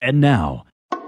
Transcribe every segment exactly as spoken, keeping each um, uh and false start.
And now,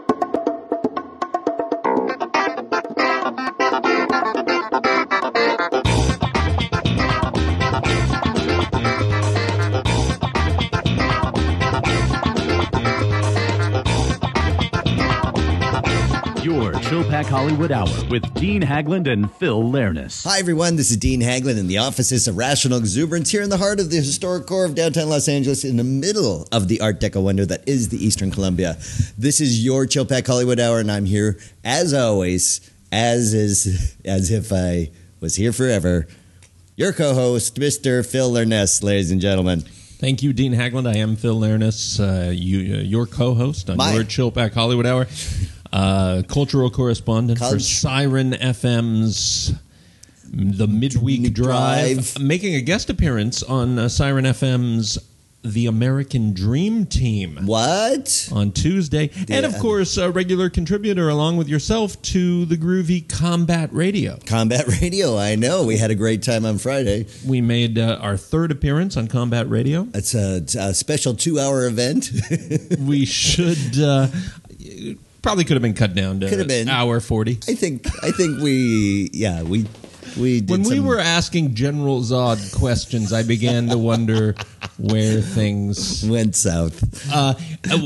your Chilpack Hollywood Hour with Dean Haglund and Phil Lernis. Hi, everyone. This is Dean Haglund in the offices of Rational Exuberance here in the heart of the historic core of downtown Los Angeles in the middle of the Art Deco wonder that is the Eastern Columbia. This is your Chilpack Hollywood Hour, and I'm here, as always, as is as if I was here forever, your co-host, Mister Phil Lernis, ladies and gentlemen. Thank you, Dean Haglund. I am Phil Lernis, uh, you, uh, your co-host on My. your Chilpack Hollywood Hour. Uh, cultural correspondent Culture. for Siren F M's The Midweek Drive, Drive. making a guest appearance on uh, Siren F M's The American Dream Team. What? On Tuesday. Yeah. And, of course, a regular contributor, along with yourself, to the groovy Combat Radio. Combat Radio, I know. We had a great time on Friday. We made uh, our third appearance on Combat Radio. It's a, a special two-hour event. We should... Uh, Probably could have been cut down to Could have been. hour forty. I think. I think we. Yeah, we. We did. When we some, were asking General Zod questions, I began to wonder where things went south. Uh,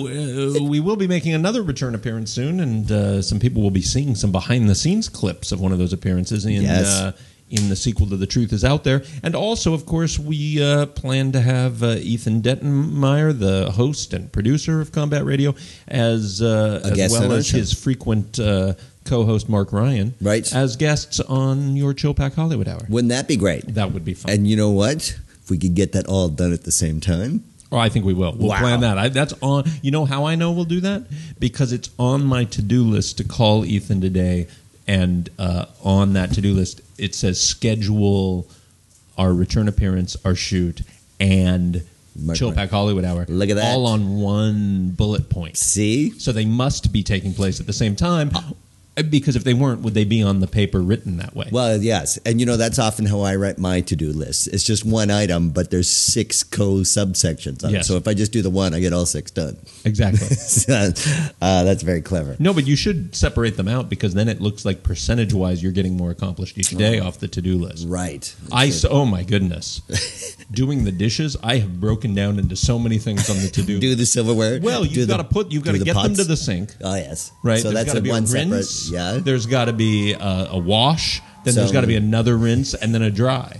we will be making another return appearance soon, and uh, some people will be seeing some behind-the-scenes clips of one of those appearances in Yes. uh, in the sequel to The Truth Is Out There. And also, of course, we uh, plan to have uh, Ethan Dettenmeyer, the host and producer of Combat Radio, as uh, A as guest on well our as show. his frequent uh, co-host Mark Ryan, Right. as guests on your Chilpack Hollywood Hour. Wouldn't that be great? That would be fun. And you know what? If we could get that all done at the same time. Oh, I think we will. We'll Wow. plan that. I, that's on. You know how I know we'll do that? Because it's on my to-do list to call Ethan today, and uh, on that to-do list it says schedule our return appearance, our shoot, and Mark Chilpack Ryan. Hollywood Hour. Look at that. All on one bullet point. See? So they must be taking place at the same time. Because if they weren't, would they be on the paper written that way? Well, yes. And you know, that's often how I write my to-do list. It's just one item, but there's six co-subsections on it. Yes. So if I just do the one, I get all six done. Exactly. So, uh, that's very clever. No, but you should separate them out, because then it looks like percentage-wise you're getting more accomplished each day off the to-do list. Right. I so, oh my goodness, doing the dishes, I have broken down into so many things on the to-do. Do the silverware. Well, do you've the- got to put, you've got do to the get them pots. to the sink, Oh, yes. right? So There's that's gotta a be one a separate. rinse. Yeah. There's got to be a, a wash. Then there's So- got to be another rinse, and then a dry.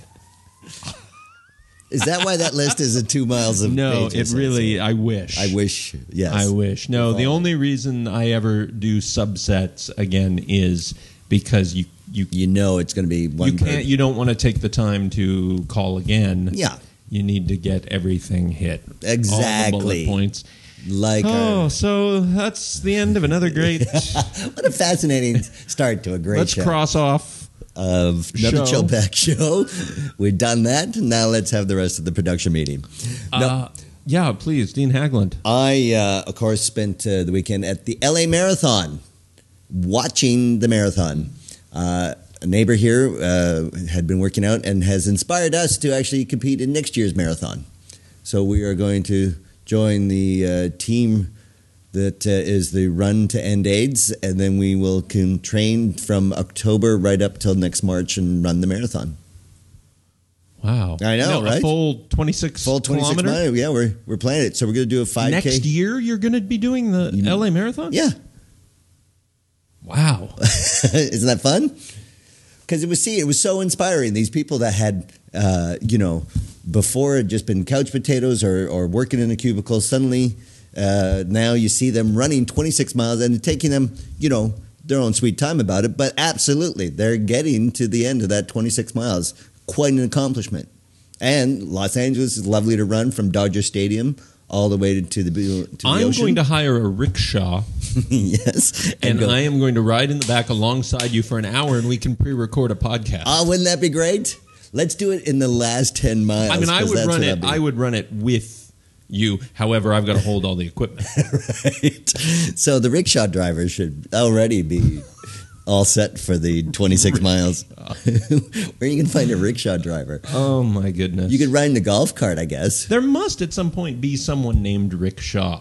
Is that why that list is a two miles of No, pages? it really. I wish. I wish. Yes. I wish. No, the Oh. only reason I ever do subsets again is because you you You know it's going to be one. you can't. You don't want to take the time to call again. Yeah. You need to get everything hit. All the Exactly. bullet points. Like Oh, our, so that's the end of another great. what a fascinating start to a great Let's show cross off. of another show. Chilpack show. We've done that. Now let's have the rest of the production meeting. No, Uh, yeah, please, Dean Haglund. I uh, of course spent uh, the weekend at the L A Marathon, watching the marathon. Uh, a neighbor here uh, had been working out and has inspired us to actually compete in next year's marathon. So we are going to join the uh, team that uh, is the Run to End AIDS, and then we will can train from October right up till next March and run the marathon. Wow, I know, No, right? A full twenty-six Full twenty-six kilometer. miles. Yeah, we're we're planning it. So we're going to do a five K Next year, you're going to be doing the You- L A Marathon. Yeah, Wow. isn't that fun? Because it was see, it was so inspiring. These people that had, uh, you know, before had just been couch potatoes or or working in a cubicle, suddenly uh, now you see them running twenty-six miles and taking them, you know, their own sweet time about it. But absolutely, they're getting to the end of that twenty-six miles. Quite an accomplishment. And Los Angeles is lovely to run from Dodger Stadium all the way to, to the to the I'm ocean. going to hire a rickshaw, Yes, and go- I am going to ride in the back alongside you for an hour, and we can pre-record a podcast. Oh, wouldn't that be great? Let's do it in the last ten miles. I mean, I 'cause would that's run what it. I'll be. I would run it with you. However, I've got to hold all the equipment. Right. So the rickshaw driver should already be all set for the twenty-six miles. Where are you going to find a rickshaw driver? Oh, my goodness. You could ride in a golf cart, I guess. There must at some point be someone named Rick Shaw.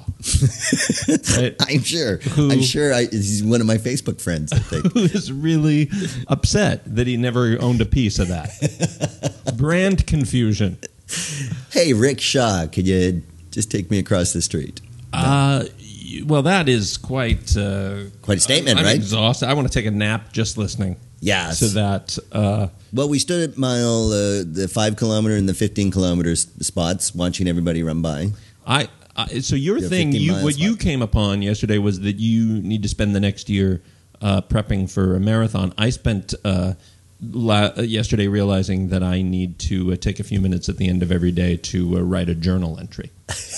Right? I'm sure. Who- I'm sure I, he's one of my Facebook friends, I think. Who is really upset that he never owned a piece of that. Brand confusion. Hey, Rick Shaw, could you just take me across the street? Uh, y- well, that is quite... Uh, Quite a statement, I'm right? exhausted. I want to take a nap just listening Yes. to that. Uh, Well, we stood at mile, uh, the five kilometer and the fifteen kilometer s- spots, watching everybody run by. I, I so your Yeah, thing, fifteen you miles what you left. came upon yesterday was that you need to spend the next year uh, prepping for a marathon. I spent uh, la- uh, yesterday realizing that I need to uh, take a few minutes at the end of every day to uh, write a journal entry.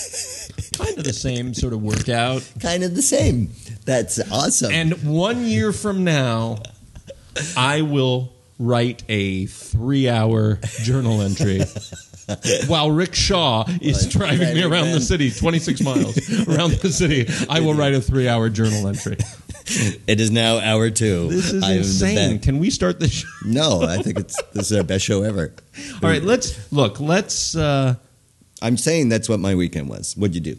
Kind of the same sort of workout. Kind of the same. That's awesome. And one year from now, I will write a three-hour journal entry while Rick Shaw is driving me around the city, twenty-six miles around the city. I will write a three-hour journal entry. It is now hour two. This is I am the insane. best. Can we start the show? No, I think it's this is our best show ever. All right, let's look. Let's. Uh, I'm saying that's what my weekend was. What'd you do?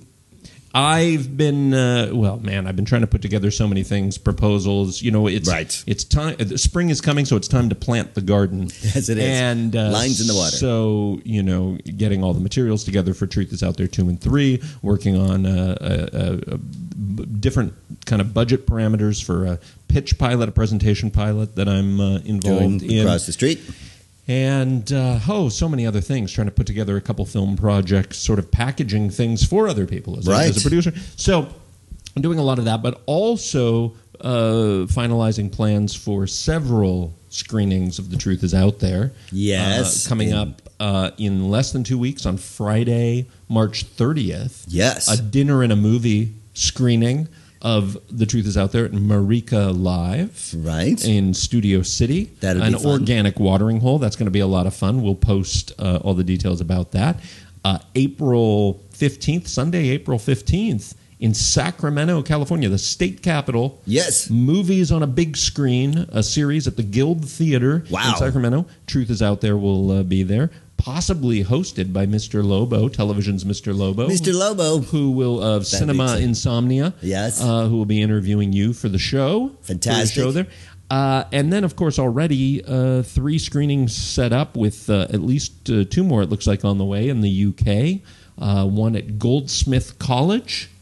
I've been uh, well, man. I've been trying to put together so many things, proposals. You know, it's Right. It's time. The spring is coming, so it's time to plant the garden. Yes, it is. And uh, Lines in the water. So you know, getting all the materials together for Truth Is Out There two and three, working on uh, a, a, a b- different kind of budget parameters for a pitch pilot, a presentation pilot that I'm uh, involved Doing in. across the street. And, uh, oh, so many other things, trying to put together a couple film projects, sort of packaging things for other people as, Right. a, as a producer. So I'm doing a lot of that, but also uh, finalizing plans for several screenings of The Truth Is Out There. Yes. Uh, coming In- up uh, in less than two weeks on Friday, March thirtieth. Yes. A dinner and a movie screening of The Truth Is Out There at Marika Live. Right. In Studio City. That'll be An fun. organic watering hole. That's going to be a lot of fun. We'll post uh, all the details about that. Uh, April fifteenth, Sunday, April fifteenth, in Sacramento, California, the state capital. Yes. Movies on a big screen, a series at the Guild Theater Wow. in Sacramento. Truth Is Out There will uh, be there. Possibly hosted by Mister Lobo, television's Mister Lobo. Mister Lobo. Who will, of That'd be Cinema exciting. Insomnia. Yes. Uh, who will be interviewing you for the show. Fantastic. For the show there. Uh, and then, of course, already uh, three screenings set up with uh, at least uh, two more, it looks like, on the way in the U K. Uh, one at Goldsmith College,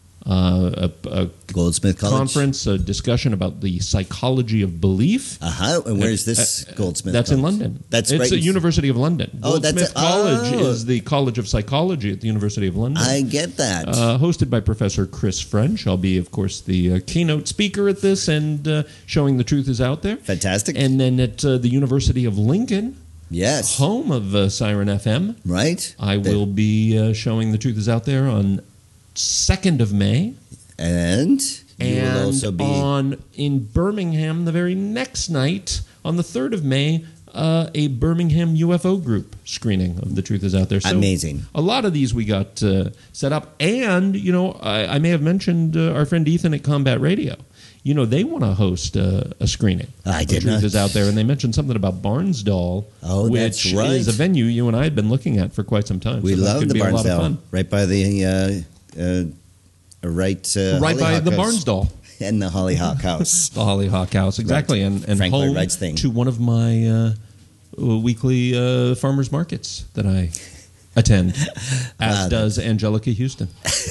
uh, a, a Goldsmith College. conference, a discussion about the psychology of belief. Uh-huh. And where's this Goldsmith That's in College? London. That's it's right. the University of London. Oh, that's Goldsmith it. College Oh. is the College of Psychology at the University of London. I get that. Uh, hosted by Professor Chris French. I'll be, of course, the uh, keynote speaker at this and uh, showing The Truth Is Out There. Fantastic. And then at uh, the University of Lincoln, yes. home of uh, Siren F M, Right. I The- will be uh, showing The Truth Is Out There on second of May. And you And will also be on in Birmingham the very next night, on the third of May, uh, a Birmingham U F O group screening of The Truth Is Out There. So Amazing. A lot of these we got uh, set up. And, you know, I, I may have mentioned uh, our friend Ethan at Combat Radio. You know, they want to host uh, a screening. I of did Truth not. Is Out There. And they mentioned something about Barnsdall, Oh, which that's right. is a venue you and I had been looking at for quite some time. we so that love could the be a lot of Barnsdale. fun. Right by the uh, uh, right uh, Right by Hollyhock the House. Barnsdall. And the Hollyhock House. The Hollyhock House, exactly, and and Frank Lloyd home Wright's thing. to one of my uh, uh, weekly uh, farmers markets that I attend, as Wow. does Angelica Houston.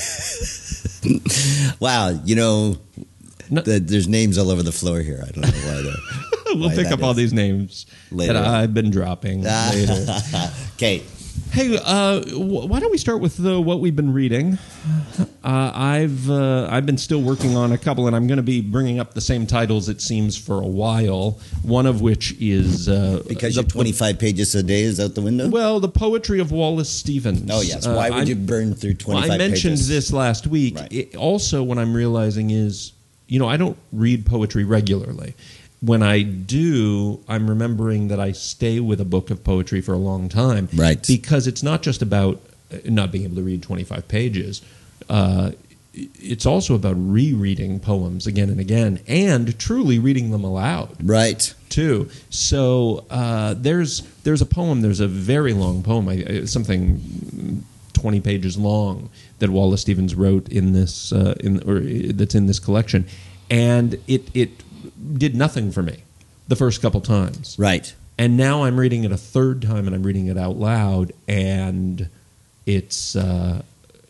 Wow, you know, No- the, there's names all over the floor here. I don't know why. The, we'll why pick that up all is. these names Later that on. I've been dropping later. Okay. Hey, uh, wh- why don't we start with uh, what we've been reading? Uh, I've uh, I've been still working on a couple, and I'm going to be bringing up the same titles. It seems for a while. One of which is uh, Because the, your twenty-five pages a day is out the window? well, the poetry of Wallace Stevens. oh, yes. Uh, Why would I'm- you burn through Well, twenty-five I mentioned pages? this last week. Right. It, also, what I'm realizing is, you know, I don't read poetry regularly. When I do, I'm remembering that I stay with a book of poetry for a long time. Right. Because it's not just about uh, not being able to read twenty-five pages. Uh, it's also about rereading poems again and again, and truly reading them aloud. Right. Too. So uh, there's there's a poem. There's a very long poem, I, something twenty pages long, that Wallace Stevens wrote in this uh, in or that's in this collection, and it it did nothing for me the first couple times. Right. And now I'm reading it a third time, and I'm reading it out loud, and it's uh,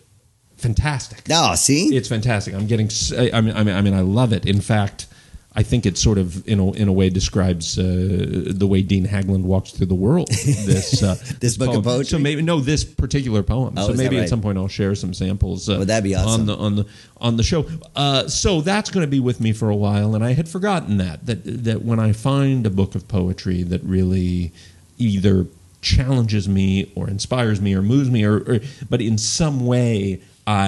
fantastic. Oh, see, It's fantastic. I'm getting. s- I mean, I mean, I mean, I love it. In fact, I think it sort of, in a, in a way, describes uh, the way Dean Hagland walks through the world. This uh, This book of poem. poetry? So maybe no, this particular poem. Oh, so is that maybe at right? some point I'll share some samples. Uh, Well, that'd be awesome. on the on the on the show. Uh, so that's going to be with me for a while, and I had forgotten that that that when I find a book of poetry that really either challenges me or inspires me or moves me, or, or but in some way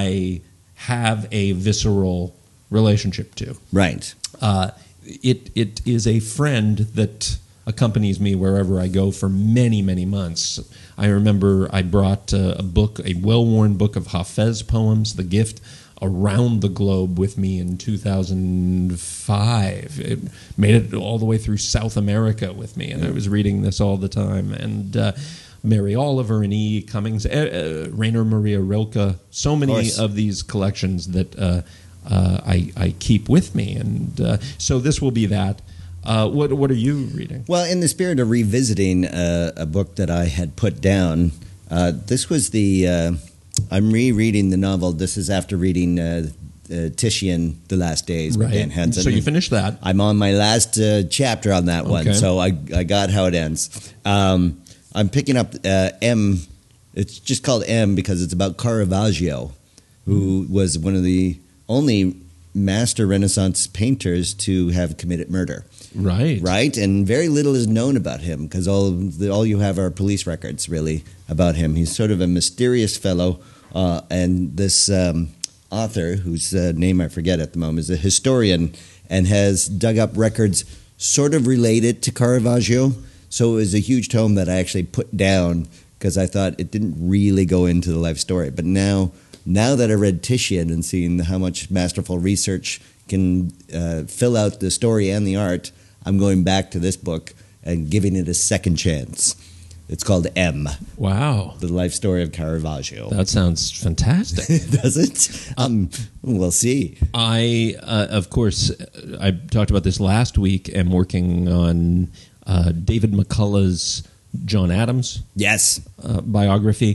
I have a visceral relationship to. right. Uh, it it is a friend that accompanies me wherever I go for many, many months. I remember I brought uh, a book, a well-worn book of Hafez poems, The Gift, around the globe with me in two thousand five. It made it all the way through South America with me, and I was reading this all the time. And uh, Mary Oliver and E. Cummings, uh, uh, Rainer Maria Rilke, so many course. of these collections that uh, uh, I, I keep with me. And uh, so this will be that. Uh, what what are you reading? Well, in the spirit of revisiting uh, a book that I had put down, uh, this was the. Uh, I'm rereading the novel. This is after reading uh, uh, Titian, The Last Days by Dan Hansen. So you finished that. I'm on my last uh, chapter on that one, Okay. so I I got how it ends. Um, I'm picking up uh, M. It's just called M because it's about Caravaggio, who was one of the only master Renaissance painters to have committed murder. Right. Right, and very little is known about him because all the, all you have are police records really about him. He's sort of a mysterious fellow, uh, and this um, author, whose uh, name I forget at the moment, is a historian and has dug up records sort of related to Caravaggio. So it was a huge tome that I actually put down because I thought it didn't really go into the life story. But now, now that I read Titian and seen how much masterful research can uh, fill out the story and the art, I'm going back to this book and giving it a second chance. It's called M, Wow. The Life Story of Caravaggio. That sounds fantastic. Does it? Um, we'll see. I, uh, of course, uh, I talked about this last week. Am working on uh, David McCullough's John Adams Yes. uh, biography,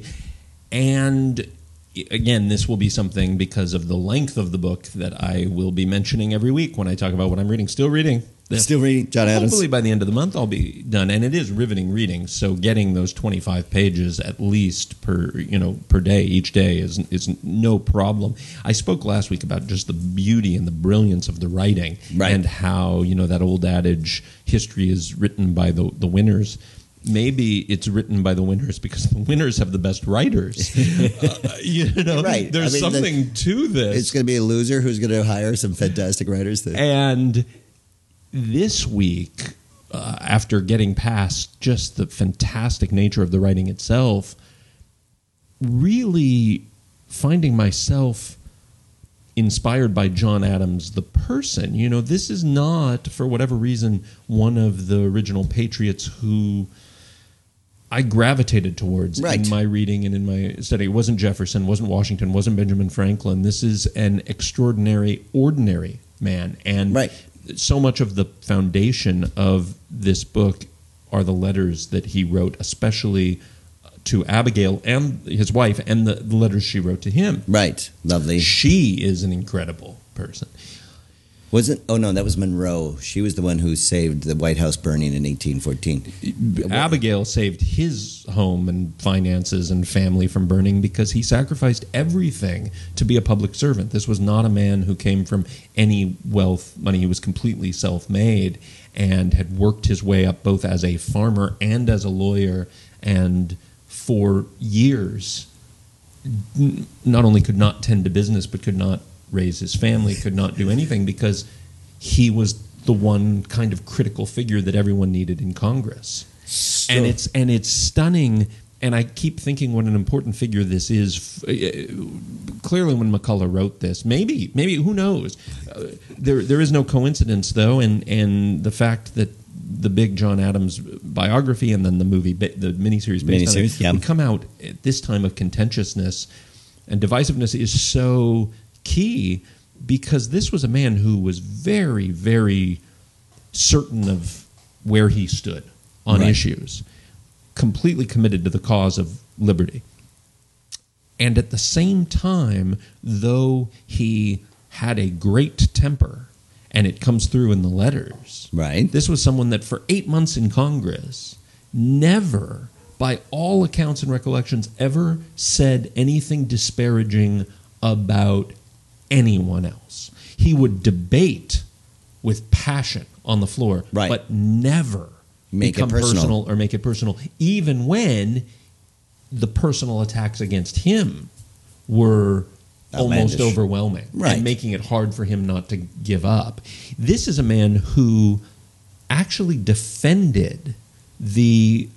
and again, this will be something because of the length of the book that I will be mentioning every week when I talk about what I'm reading. Still reading. This. Still reading John Adams. Hopefully by the end of the month I'll be done, and it is riveting reading. So getting those twenty-five pages at least per you know per day each day is is no problem. I spoke last week about just the beauty and the brilliance of the writing, Right. and how you know that old adage, history is written by the the winners. Maybe it's written by the winners because the winners have the best writers. uh, you know, Right. There's I mean, the- something to this. It's going to be a loser who's going to hire some fantastic writers. To, And this week, uh, after getting past just the fantastic nature of the writing itself, really finding myself inspired by John Adams, the person. You know, this is not, for whatever reason, one of the original patriots who I gravitated towards Right. in my reading and in my study. It wasn't Jefferson, wasn't Washington, wasn't Benjamin Franklin. This is an extraordinary, ordinary man. And Right. so much of the foundation of this book are the letters that he wrote, especially to Abigail and his wife, and the, the letters she wrote to him. right. Lovely. She is an incredible person. Wasn't? Oh no, that was Monroe. She was the one who saved the White House burning in eighteen fourteen. Abigail saved his home and finances and family from burning because he sacrificed everything to be a public servant. This was not a man who came from any wealth, money. He was completely self-made and had worked his way up both as a farmer and as a lawyer, and for years n- not only could not tend to business but could not raise his family, could not do anything because he was the one kind of critical figure that everyone needed in Congress. and it's and it's stunning and I keep thinking what an important figure this is. Clearly, when McCullough wrote this, maybe, maybe who knows? Uh, there, there is no coincidence, though, and and the fact that the big John Adams biography and then the movie, the miniseries based miniseries, on it, yeah. would come out at this time of contentiousness and divisiveness is so key because this was a man who was very, very certain of where he stood on right. issues, completely committed to the cause of liberty. And at the same time, though he had a great temper, and it comes through in the letters, right. this was someone that for eight months in Congress never, by all accounts and recollections, ever said anything disparaging about anyone else. He would debate with passion on the floor, right. but never make become it personal. personal or make it personal, even when the personal attacks against him were outlandish. Almost overwhelming, right. and making it hard for him not to give up. This is a man who actually defended the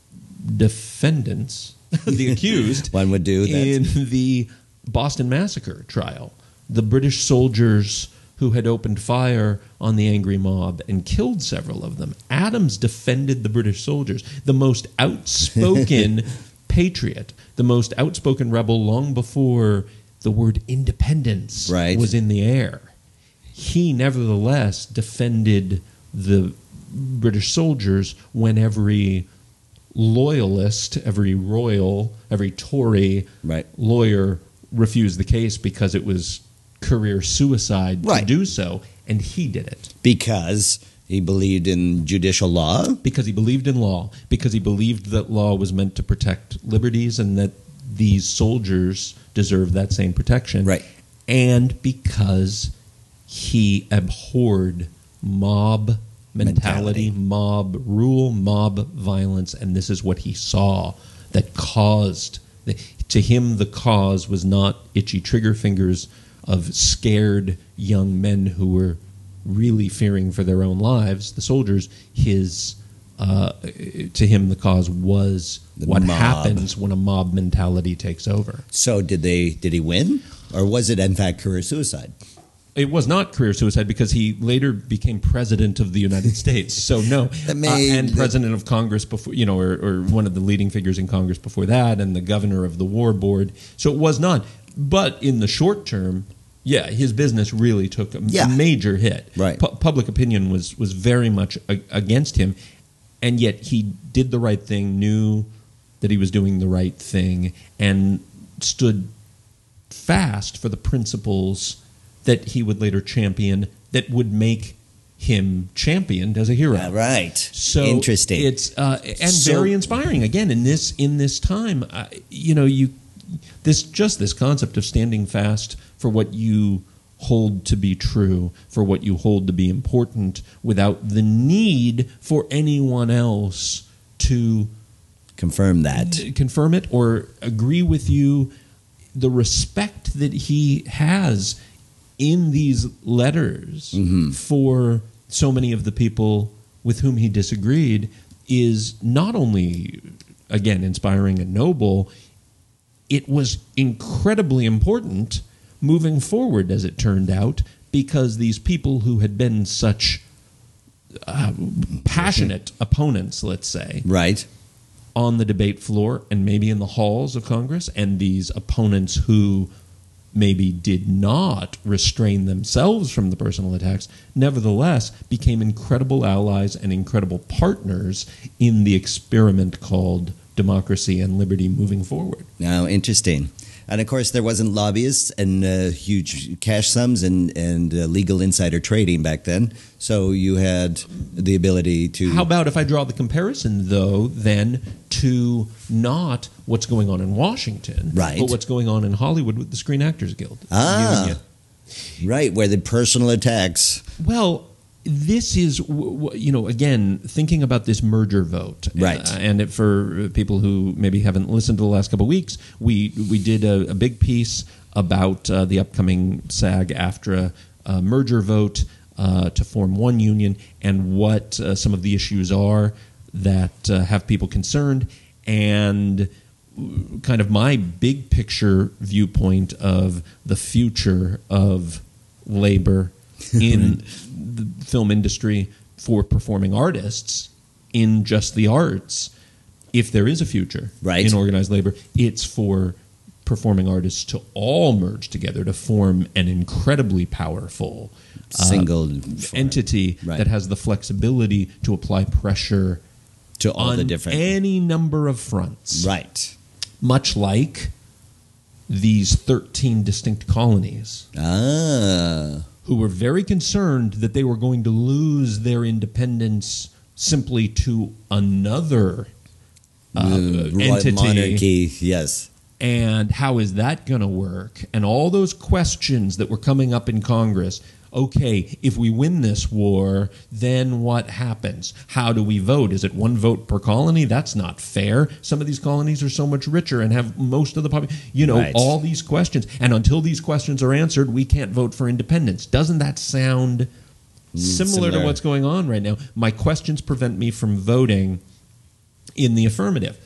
defendants, the accused, one would do that. in the Boston Massacre trial. The British soldiers who had opened fire on the angry mob and killed several of them. Adams defended the British soldiers, the most outspoken patriot, the most outspoken rebel long before the word independence right. was in the air. He nevertheless defended the British soldiers when every loyalist, every royal, every Tory right. lawyer refused the case because it was career suicide right. to do so, and he did it. Because he believed in judicial law? Because he believed in law, because he believed that law was meant to protect liberties and that these soldiers deserved that same protection. Right. And because he abhorred mob mentality, mentality, mob rule, mob violence, and this is what he saw that caused, the, to him the cause was not itchy trigger fingers of scared young men who were really fearing for their own lives, the soldiers. His uh, to him the cause was the what mob. happens when a mob mentality takes over. So did they? Did he win, or was it in fact career suicide? It was not career suicide because he later became president of the United States. So no, made, uh, and president of Congress before, you know, or, or one of the leading figures in Congress before that, and the governor of the war board. So it was not. But in the short term, yeah, his business really took a yeah. major hit. Right. Pu- public opinion was was very much a- against him, and yet he did the right thing, knew that he was doing the right thing, and stood fast for the principles that he would later champion, that would make him championed as a hero. Uh, right. So interesting. It's uh, and So- very inspiring. Again, in this in this time, uh, you know, you this just this concept of standing fast for what you hold to be true, for what you hold to be important, without the need for anyone else to Confirm that. d- confirm it or agree with you. The respect that he has in these letters Mm-hmm. for so many of the people with whom he disagreed is not only, again, inspiring and noble, it was incredibly important moving forward, as it turned out, because these people who had been such uh, passionate opponents, let's say, Right. on the debate floor and maybe in the halls of Congress, and these opponents who maybe did not restrain themselves from the personal attacks, nevertheless became incredible allies and incredible partners in the experiment called democracy and liberty moving forward. Now, interesting. And of course, there wasn't lobbyists and uh, huge cash sums and, and uh, legal insider trading back then. So you had the ability to... How about if I draw the comparison, though, then to not what's going on in Washington, Right. but what's going on in Hollywood with the Screen Actors Guild Ah. Union. Right, where the personal attacks... Well, this is, w- w- you know, again, thinking about this merger vote. Right. Uh, and it, for people who maybe haven't listened to the last couple of weeks, we, we did a, a big piece about uh, the upcoming SAG-AFTRA uh, merger vote uh, to form one union and what uh, some of the issues are that uh, have people concerned. And kind of my big picture viewpoint of the future of labor in the film industry for performing artists in just the arts, if there is a future right. in organized labor, it's for performing artists to all merge together to form an incredibly powerful uh, single entity right. that has the flexibility to apply pressure to all on the different any number of fronts. Right. Much like these thirteen distinct colonies. Ah. Who were very concerned that they were going to lose their independence simply to another uh, uh, entity. Monarchy, yes. And how is that going to work? And all those questions that were coming up in Congress. Okay, if we win this war, then what happens? How do we vote? Is it one vote per colony? That's not fair. Some of these colonies are so much richer and have most of the population. You know, right. all these questions. And until these questions are answered, we can't vote for independence. Doesn't that sound similar, similar to what's going on right now? My questions prevent me from voting in the affirmative.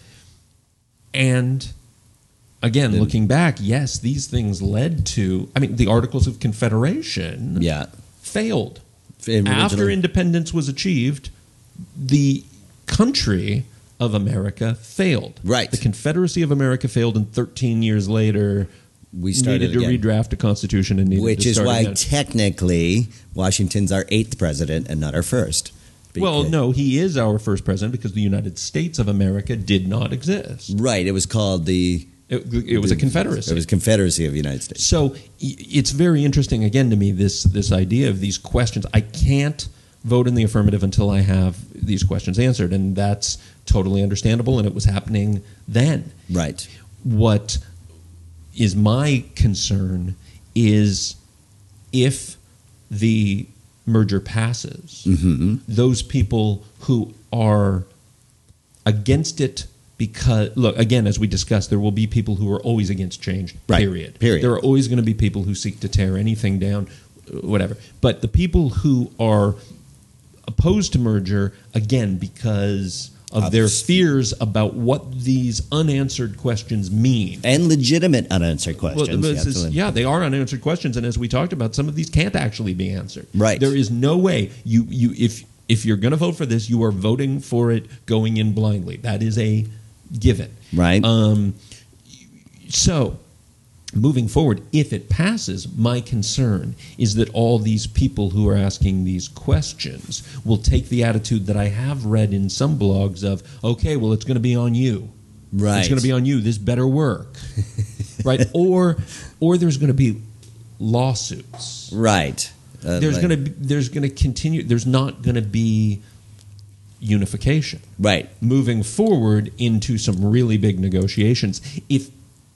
And again, then, looking back, yes, these things led to, I mean, the Articles of Confederation yeah. failed. Original. After independence was achieved, the country of America failed. Right. The Confederacy of America failed, and thirteen years later, we started needed to again. redraft a constitution and needed Which to is start why again. technically Washington's our eighth president and not our first. Well, no, he is our first president because the United States of America did not exist. Right. It was called the... It, it was a confederacy. It was Confederacy of the United States. So it's very interesting, again, to me, this this idea of these questions. I can't vote in the affirmative until I have these questions answered, and that's totally understandable, and it was happening then. Right. What is my concern is if the merger passes, mm-hmm. those people who are against it. Because, look, again, as we discussed, there will be people who are always against change, right. period. Period. There are always going to be people who seek to tear anything down, whatever. But the people who are opposed to merger, again, because of Obviously. their fears about what these unanswered questions mean. And legitimate unanswered questions. Well, this is, yeah, they are unanswered questions. And as we talked about, some of these can't actually be answered. Right. There is no way you, you if if you're going to vote for this, you are voting for it going in blindly. That is a given. Right. Um, so, moving forward, if it passes, my concern is that all these people who are asking these questions will take the attitude that I have read in some blogs of, okay, well, it's going to be on you. Right. It's going to be on you. This better work. Right. Or, or there's going to be lawsuits. Right. Uh, there's like, going to be, there's going to continue. There's not going to be unification. Right. Moving forward into some really big negotiations. If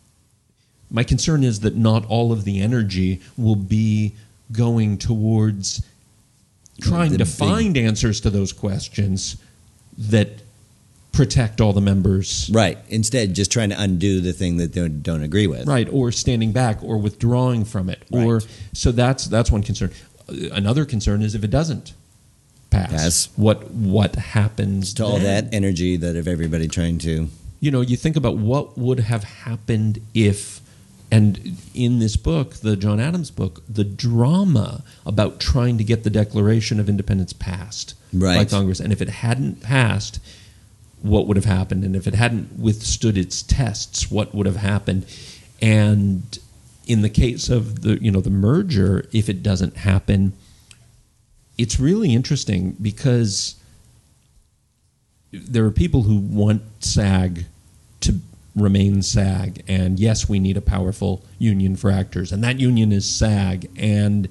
my concern is that not all of the energy will be going towards trying the to big, find answers to those questions that protect all the members. Right. Instead, just trying to undo the thing that they don't agree with. Right. Or standing back or withdrawing from it. Right. Or so that's that's one concern. Another concern is if it doesn't pass, pass. what what happens to all then? that energy that of everybody trying to, you know, you think about what would have happened if, and in this book, the John Adams book, the drama about trying to get the Declaration of Independence passed right. by Congress, and if it hadn't passed, what would have happened, and if it hadn't withstood its tests, what would have happened, and in the case of the you know the merger, if it doesn't happen, it's really interesting because there are people who want SAG to remain SAG, and yes, we need a powerful union for actors, and that union is SAG, and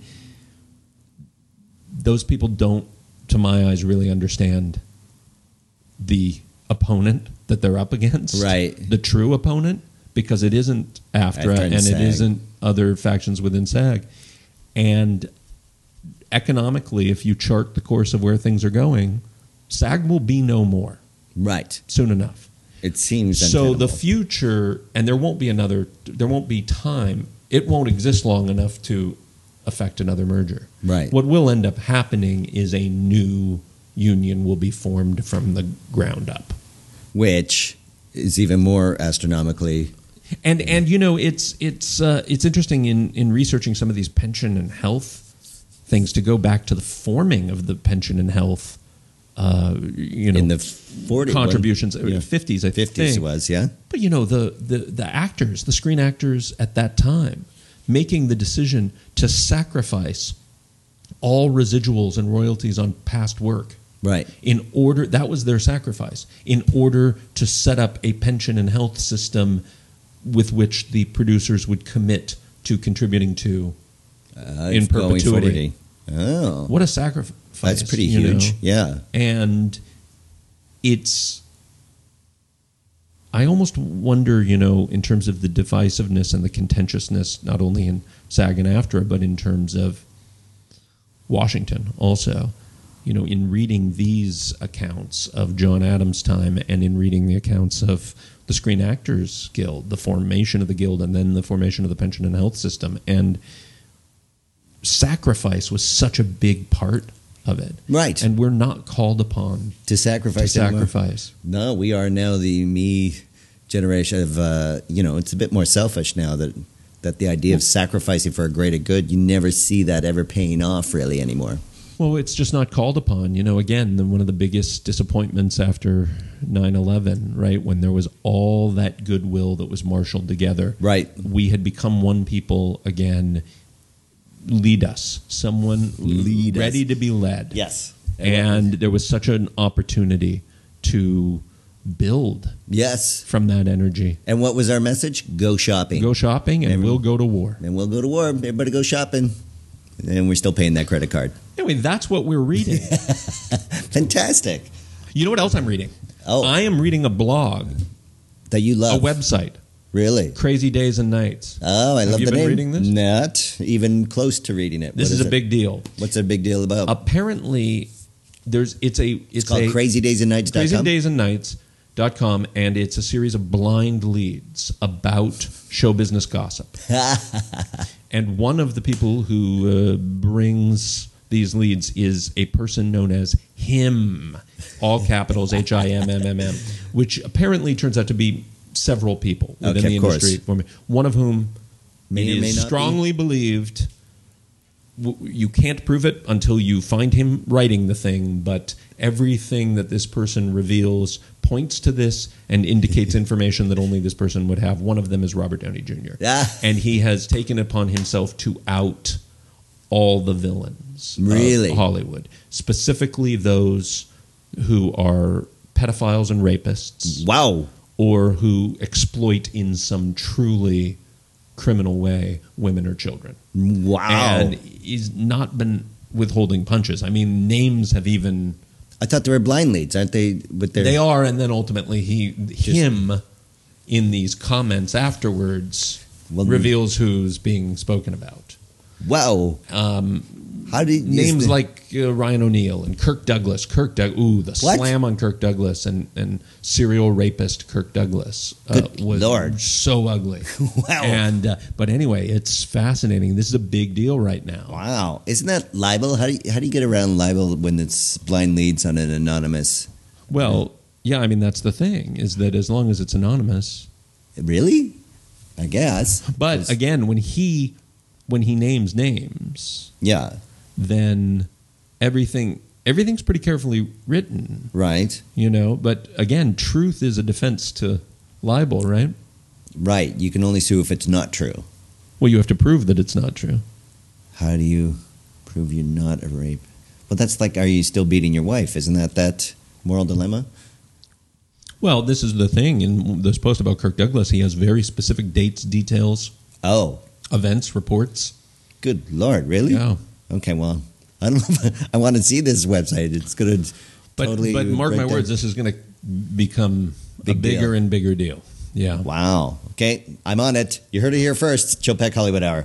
those people don't, to my eyes, really understand the opponent that they're up against, right? The true opponent, because it isn't AFTRA, and, and SAG. It isn't other factions within SAG, and economically, if you chart the course of where things are going, SAG will be no more. Right. Soon enough. It seems so. untenable. The future, and there won't be another. There won't be time. It won't exist long enough to affect another merger. Right. What will end up happening is a new union will be formed from the ground up. Which is even more astronomically. And and you know it's it's uh, it's interesting in, in researching some of these pension and health things to go back to the forming of the pension and health. Uh, you know, In the forties, contributions, yeah. fifties, I fifties think. was, yeah. But you know, the, the the actors, the screen actors at that time, making the decision to sacrifice all residuals and royalties on past work, Right. in order that was their sacrifice, in order to set up a pension and health system with which the producers would commit to contributing to Uh, in going perpetuity. forward. Oh. What a sacrifice! That's pretty you huge. know? Yeah. And it's, I almost wonder, you know, in terms of the divisiveness and the contentiousness, not only in SAG and AFTRA, but in terms of Washington also, you know, in reading these accounts of John Adams' time and in reading the accounts of the Screen Actors Guild, the formation of the Guild, and then the formation of the pension and health system. And sacrifice was such a big part of it. Right. And we're not called upon To sacrifice. to anymore. sacrifice. No, we are now the me generation of, uh, you know, it's a bit more selfish now that that the idea of sacrificing for a greater good, you never see that ever paying off really anymore. Well, it's just not called upon. You know, again, the, one of the biggest disappointments after nine eleven, right, when there was all that goodwill that was marshaled together. Right. We had become one people again. Lead us. Someone Lead ready us. to be led. Yes. And there was such an opportunity to build Yes. from that energy. And what was our message? Go shopping. Go shopping and Every- we'll go to war. And we'll go to war. Everybody go shopping. And we're still paying that credit card. Anyway, that's what we're reading. Fantastic. You know what else I'm reading? Oh. I am reading a blog, That you a love. website, Really? Crazy Days and Nights. Oh, I Have love you the been name. reading this? Not even close to reading it. This What is, a it? big deal. What's a big deal about? Apparently, there's it's a it's, it's called a crazy days and nights dot com. Crazy Days and Nights dot com, and it's a series of blind leads about show business gossip. And one of the people who uh, brings these leads is a person known as Him, all capitals H I M M M M, which apparently turns out to be several people within Okay, the of course. industry. One of whom May or is may not strongly believed. W- You can't prove it until you find him writing the thing, but everything that this person reveals points to this and indicates information that only this person would have. One of them is Robert Downey Junior Ah. And he has taken upon himself to out all the villains Really? of Hollywood, specifically those who are pedophiles and rapists Wow. or who exploit in some truly criminal way women or children. Wow. And he's not been withholding punches. I mean, names have even I thought they were blind leads, aren't they? With their they are, and then ultimately he him in these comments afterwards Well, reveals who's being spoken about. Wow. Um, How did names is the- like uh, Ryan O'Neal and Kirk Douglas. Kirk Doug, ooh, the What? slam on Kirk Douglas and, and serial rapist Kirk Douglas uh, Good was Lord. so ugly. Wow. And uh, but anyway, it's fascinating. This is a big deal right now. Wow. Isn't that libel? How do you, how do you get around libel when it's blind leads on an anonymous? Well, yeah, I mean that's the thing is that as long as it's anonymous. Really? I guess. But 'Cause- again, when he when he names names, yeah. then everything everything's pretty carefully written, Right. you know. But again, truth is a defense to libel, right? Right. You can only sue if it's not true. Well, you have to prove that it's not true. How do you prove you're not a rape? Well, that's like, are you still beating your wife? Isn't that that moral dilemma? Well, this is the thing in this post about Kirk Douglas. He has very specific dates, details, Oh, events, reports. good Lord. Really? Yeah. Okay, well, I don't know if I, I want to see this website. It's going to But totally. but mark break my down. words, this is going to become Big a bigger deal. and bigger deal. Yeah. Wow. Okay, I'm on it. You heard it here first. Chilpack Hollywood Hour.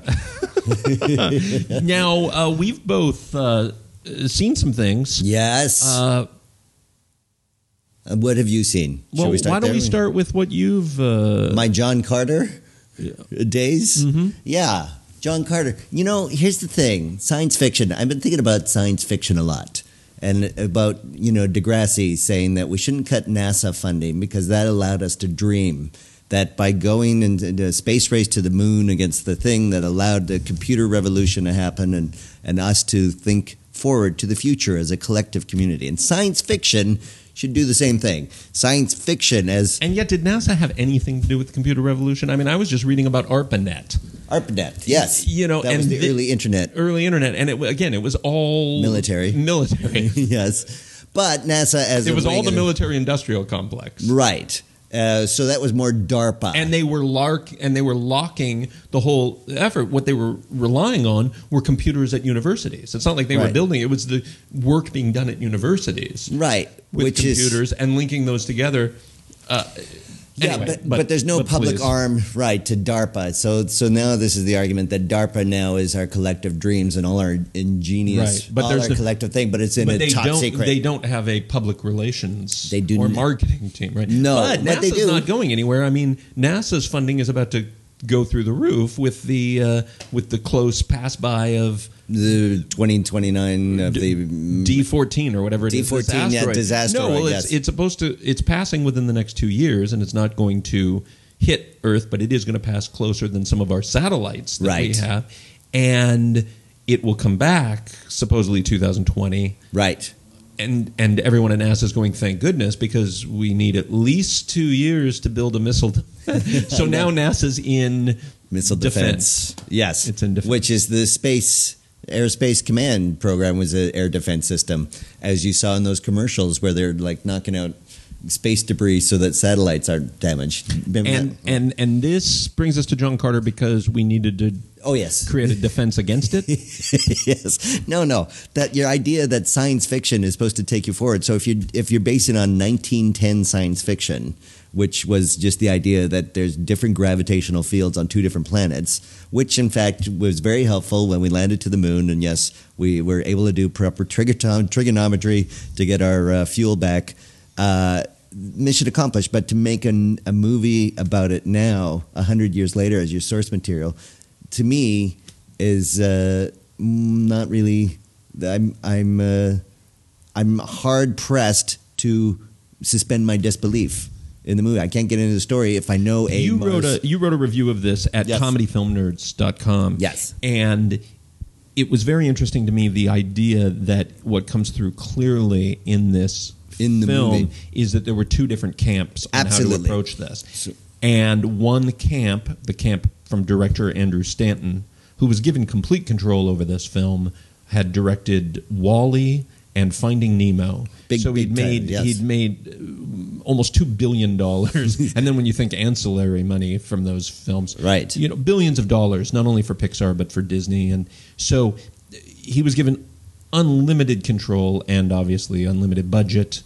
Now uh, we've both uh, seen some things. Yes. Uh, Uh, what have you seen? Shall well, we start why don't there? we start with what you've? Uh, My John Carter days? Mm-hmm. Yeah, John Carter. You know, here's the thing science fiction. I've been thinking about science fiction a lot. and about, you know, Degrassi saying that we shouldn't cut NASA funding because that allowed us to dream. That by going into a space race to the moon against the thing that allowed the computer revolution to happen and, and us to think forward to the future as a collective community. And science fiction should do the same thing. Science fiction as... And yet, did NASA have anything to do with the computer revolution? I mean, I was just reading about ARPANET. ARPANET, yes. You know, that and was the, the early internet. Early internet. And it, again, it was all... Military. Military. Yes. But NASA as... It a was all the of, military-industrial complex. Right. Uh, so that was more DARPA. And they were lark, and they were locking the whole effort. What they were relying on were computers at universities. It's not like they right. were building; it was the work being done at universities, right? With Which computers is, and linking those together. Uh, yeah, anyway, but, but but there's no but public please. arm right to DARPA. So so now this is the argument that DARPA now is our collective dreams and all our ingenious, Right. But all there's our the- collective thing. But it's in But a they top don't. secret. They don't have a public relations They do or n- marketing team, right? No, but but they NASA's do. not going anywhere. I mean, NASA's funding is about to go through the roof with the uh, with the close pass by of the twenty twenty-nine of the D fourteen or whatever it is. D fourteen, this yeah, asteroid. disaster. No, well, yes. it's, it's supposed to. It's passing within the next two years, and it's not going to hit Earth, but it is going to pass closer than some of our satellites that we Right. have, and it will come back supposedly two thousand twenty. right. And and everyone at NASA is going, thank goodness, because we need at least two years to build a missile. So now NASA's in Missile defense. Yes. It's in defense. Which is the space Aerospace Command program was an air defense system, as you saw in those commercials where they're like knocking out space debris so that satellites aren't damaged. Remember And that? and and this brings us to John Carter because we needed to Oh yes. create a defense against it. Yes. No, no. That your idea that science fiction is supposed to take you forward. So if you if you're basing on nineteen ten science fiction, which was just the idea that there's different gravitational fields on two different planets, which in fact was very helpful when we landed to the moon. And yes, we were able to do proper trigonom- trigonometry to get our uh, fuel back. Uh, mission accomplished. But to make an, a movie about it now, a hundred years later, as your source material, to me is uh, not really. I'm I'm uh, I'm hard pressed to suspend my disbelief in the movie. I can't get into the story if I know a. You Mars- wrote a you wrote a review of this at Yes. comedy film nerds dot com. Yes. And it was very interesting to me, the idea that what comes through clearly in this In the film movie. is that there were two different camps on how Absolutely. to approach this. So- And one camp, the camp from director Andrew Stanton, who was given complete control over this film, had directed WALL-E and Finding Nemo. Big, so he'd big time, made yes. he'd made uh, almost two billion dollars, and then when you think ancillary money from those films, Right. You know, billions of dollars, not only for Pixar but for Disney, and so he was given unlimited control and obviously unlimited budget.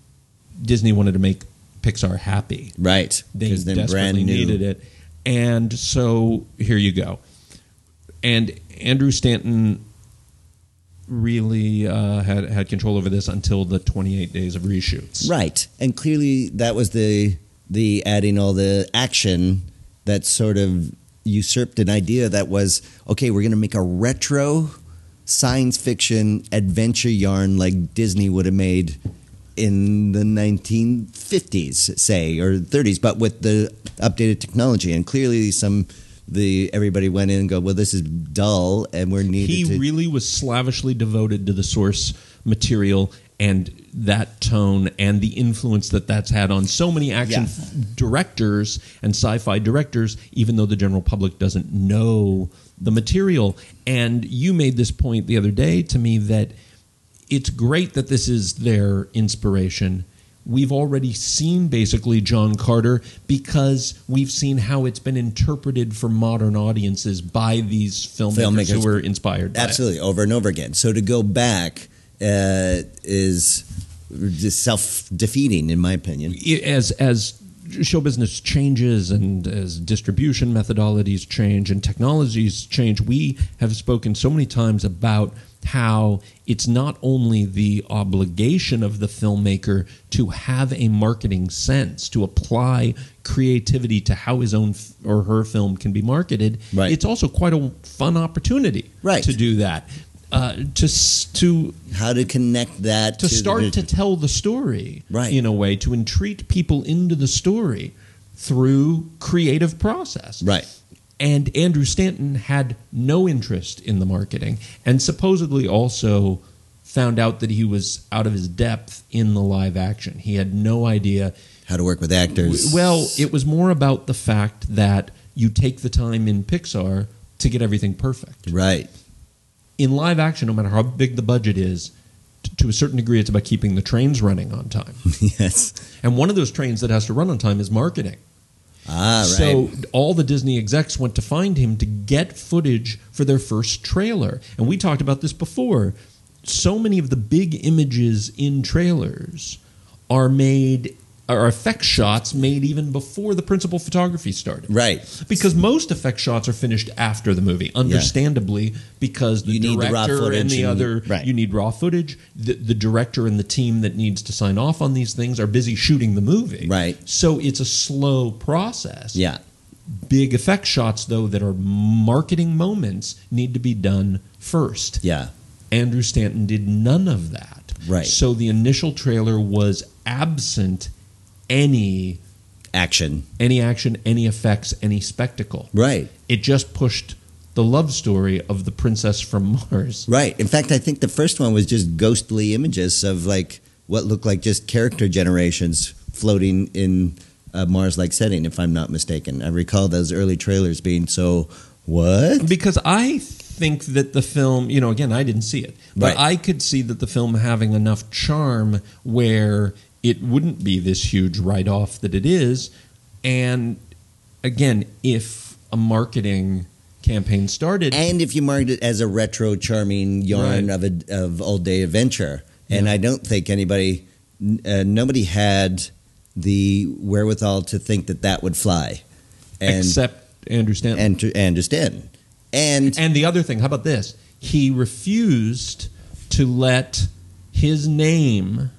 Disney wanted to make Pixar happy. right. They 'Cause they're desperately brand new. needed it. And so here you go. And Andrew Stanton really uh, had had control over this until the twenty-eight days of reshoots. Right, and clearly that was the the adding all the action that sort of usurped an idea that was okay. We're going to make a retro science fiction adventure yarn like Disney would have made in the nineteen fifties, say, or thirties, but with the updated technology. And clearly, some the everybody went in and go, well, this is dull, and we're needed. He to... really was slavishly devoted to the source material and that tone and the influence that that's had on so many action Yeah. f- directors and sci-fi directors, even though the general public doesn't know the material. And you made this point the other day to me that it's great that this is their inspiration. We've already seen basically John Carter because we've seen how it's been interpreted for modern audiences by these filmmakers, Filmmakers. who were inspired by it. Absolutely, over and over again. So to go back uh, is just self-defeating, in my opinion. As as show business changes and as distribution methodologies change and technologies change, we have spoken so many times about how it's not only the obligation of the filmmaker to have a marketing sense, to apply creativity to how his own f- or her film can be marketed. Right. It's also quite a fun opportunity Right. to do that. uh, to s- to How to connect that to to start the, to tell the story, Right. in a way, to entreat people into the story through creative process. Right. And Andrew Stanton had no interest in the marketing, and supposedly also found out that he was out of his depth in the live action. He had no idea. how to work with actors. Well, it was more about the fact that you take the time in Pixar to get everything perfect. Right. In live action, no matter how big the budget is, t- to a certain degree, it's about keeping the trains running on time. Yes. And one of those trains that has to run on time is marketing. Ah, right. So all the Disney execs went to find him to get footage for their first trailer. And we talked about this before. So many of the big images in trailers are made, are effect shots made even before the principal photography started. Right. Because most effect shots are finished after the movie, understandably, because the You need the director raw footage and the and- other, right. you need raw footage. The, the director and the team that needs to sign off on these things are busy shooting the movie. Right. So it's a slow process. Yeah. Big effect shots, though, that are marketing moments need to be done first. Yeah. Andrew Stanton did none of that. Right. So the initial trailer was absent any Action. any action, any effects, any spectacle. Right. It just pushed the love story of the princess from Mars. Right. In fact, I think the first one was just ghostly images of like what looked like just character generations floating in a Mars-like setting, if I'm not mistaken. I recall those early trailers being so, what? Because I think that the film, you know, again, I didn't see it, but Right. I could see that the film having enough charm where it wouldn't be this huge write-off that it is. And again, if a marketing campaign started, And if you marked it as a retro, charming yarn Right. of a of old day adventure, and Yeah. I don't think anybody, uh, nobody had the wherewithal to think that that would fly, and except Andrew Stanton. and to understand, and And the other thing, how about this? He refused to let his name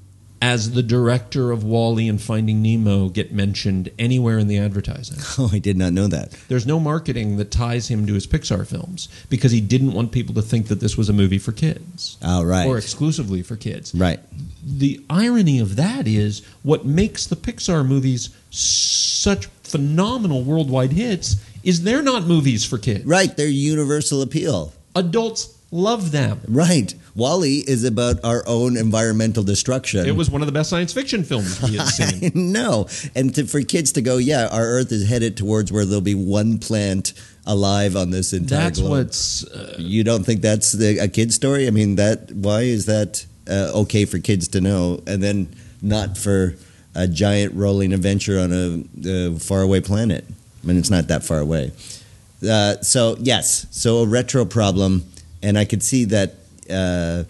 as the director of Wall-E and Finding Nemo get mentioned anywhere in the advertising. oh, I did not know that. There's no marketing that ties him to his Pixar films because he didn't want people to think that this was a movie for kids. Oh, right. Or exclusively for kids. Right. The irony of that is what makes the Pixar movies such phenomenal worldwide hits is they're not movies for kids. Right, they're universal appeal. Adults love them. Right. Wall-E is about our own environmental destruction. It was one of the best science fiction films we had seen. I know. And to, for kids to go, yeah, our Earth is headed towards where there'll be one plant alive on this entire That's globe. what's uh, You don't think that's the, a kid's story? I mean, that why is that uh, okay for kids to know, and then not for a giant rolling adventure on a, a faraway planet? I mean, it's not that far away. Uh, so yes, so a retro problem, and I could see that. Uh,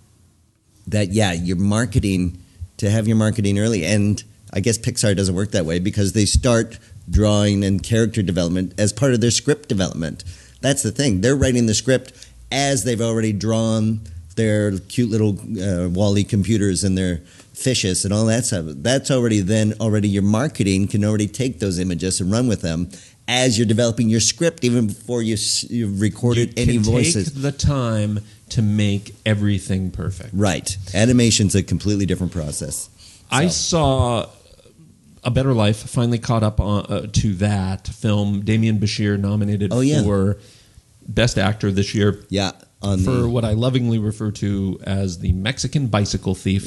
that yeah, your marketing to have your marketing early, and I guess Pixar doesn't work that way because they start drawing and character development as part of their script development. That's the thing; they're writing the script as they've already drawn their cute little uh, Wall-E computers and their fishes and all that stuff. That's already then already your marketing can already take those images and run with them as you're developing your script, even before you s- you've recorded you any can voices. take the time to make everything perfect. Right. Animation's a completely different process. I So, saw A Better Life, finally caught up on, uh, to that film. Damian Bashir nominated Oh, yeah. for Best Actor this year yeah, on for the, what I lovingly refer to as the Mexican bicycle thief.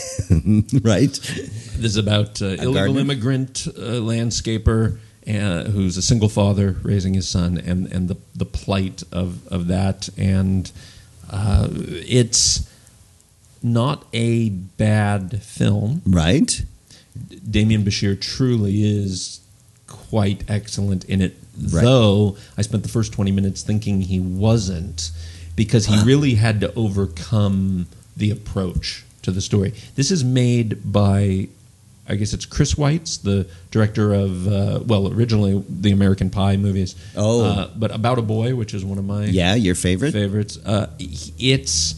right. This is about uh, illegal gardener? immigrant uh, landscaper uh, who's a single father raising his son, and, and the, the plight of, of that. And uh, it's not a bad film. Right. Damian Bashir truly is quite excellent in it, Right. though I spent the first twenty minutes thinking he wasn't, because he really had to overcome the approach to the story. This is made by, I guess it's Chris Weitz, the director of, uh, well, originally the American Pie movies. Oh. Uh, but About a Boy, which is one of my Yeah, your favorite? favorites. Uh, it's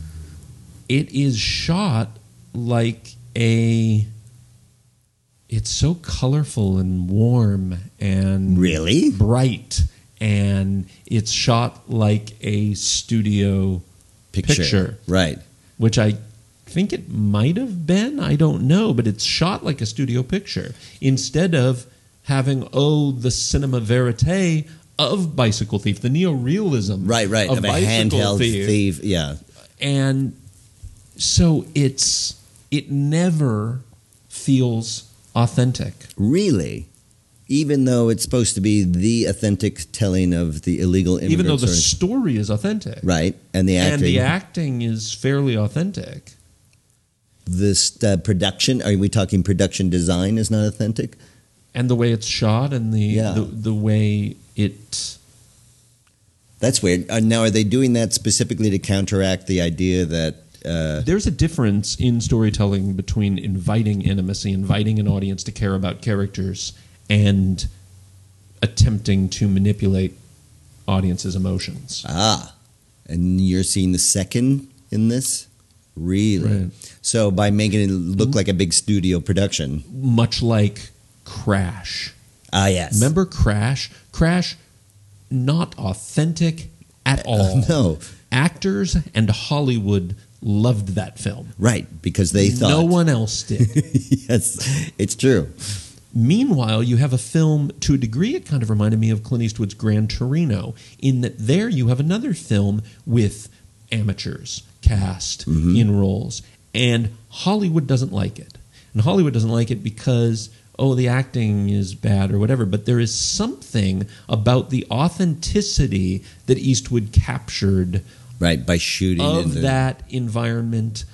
it is shot like a. It's so colorful and warm and Really? bright and it's shot like a studio Picture. picture, Right. which I think it might have been. I don't know, but it's shot like a studio picture instead of having oh the cinema verite of Bicycle Thief, the neorealism, Right, right. of, Of a Bicycle handheld Thief. thief. Yeah. And so it's it never feels authentic. Really? Even though it's supposed to be the authentic telling of the illegal immigrant Even though the story. story is authentic. Right. And the acting. And the acting is fairly authentic. This uh, production, are we talking production design is not authentic? And the way it's shot and the Yeah. the, the way it That's weird. Uh, now, are they doing that specifically to counteract the idea that... Uh, there's a difference in storytelling between inviting intimacy, inviting an audience to care about characters, and attempting to manipulate audiences' emotions. ah, and you're seeing the second in this? Really? Right. So by making it look like a big studio production. Much like Crash. Ah, yes. Remember Crash? Crash, not authentic at all. No. Actors and Hollywood loved that film. Right, because they thought... No one else did. Yes, it's true. Meanwhile, you have a film, to a degree, it kind of reminded me of Clint Eastwood's Gran Torino, in that there you have another film with amateurs cast Mm-hmm. in roles, and Hollywood doesn't like it. And Hollywood doesn't like it because, oh, the acting is bad or whatever, but there is something about the authenticity that Eastwood captured Right, by shooting... of into- that environment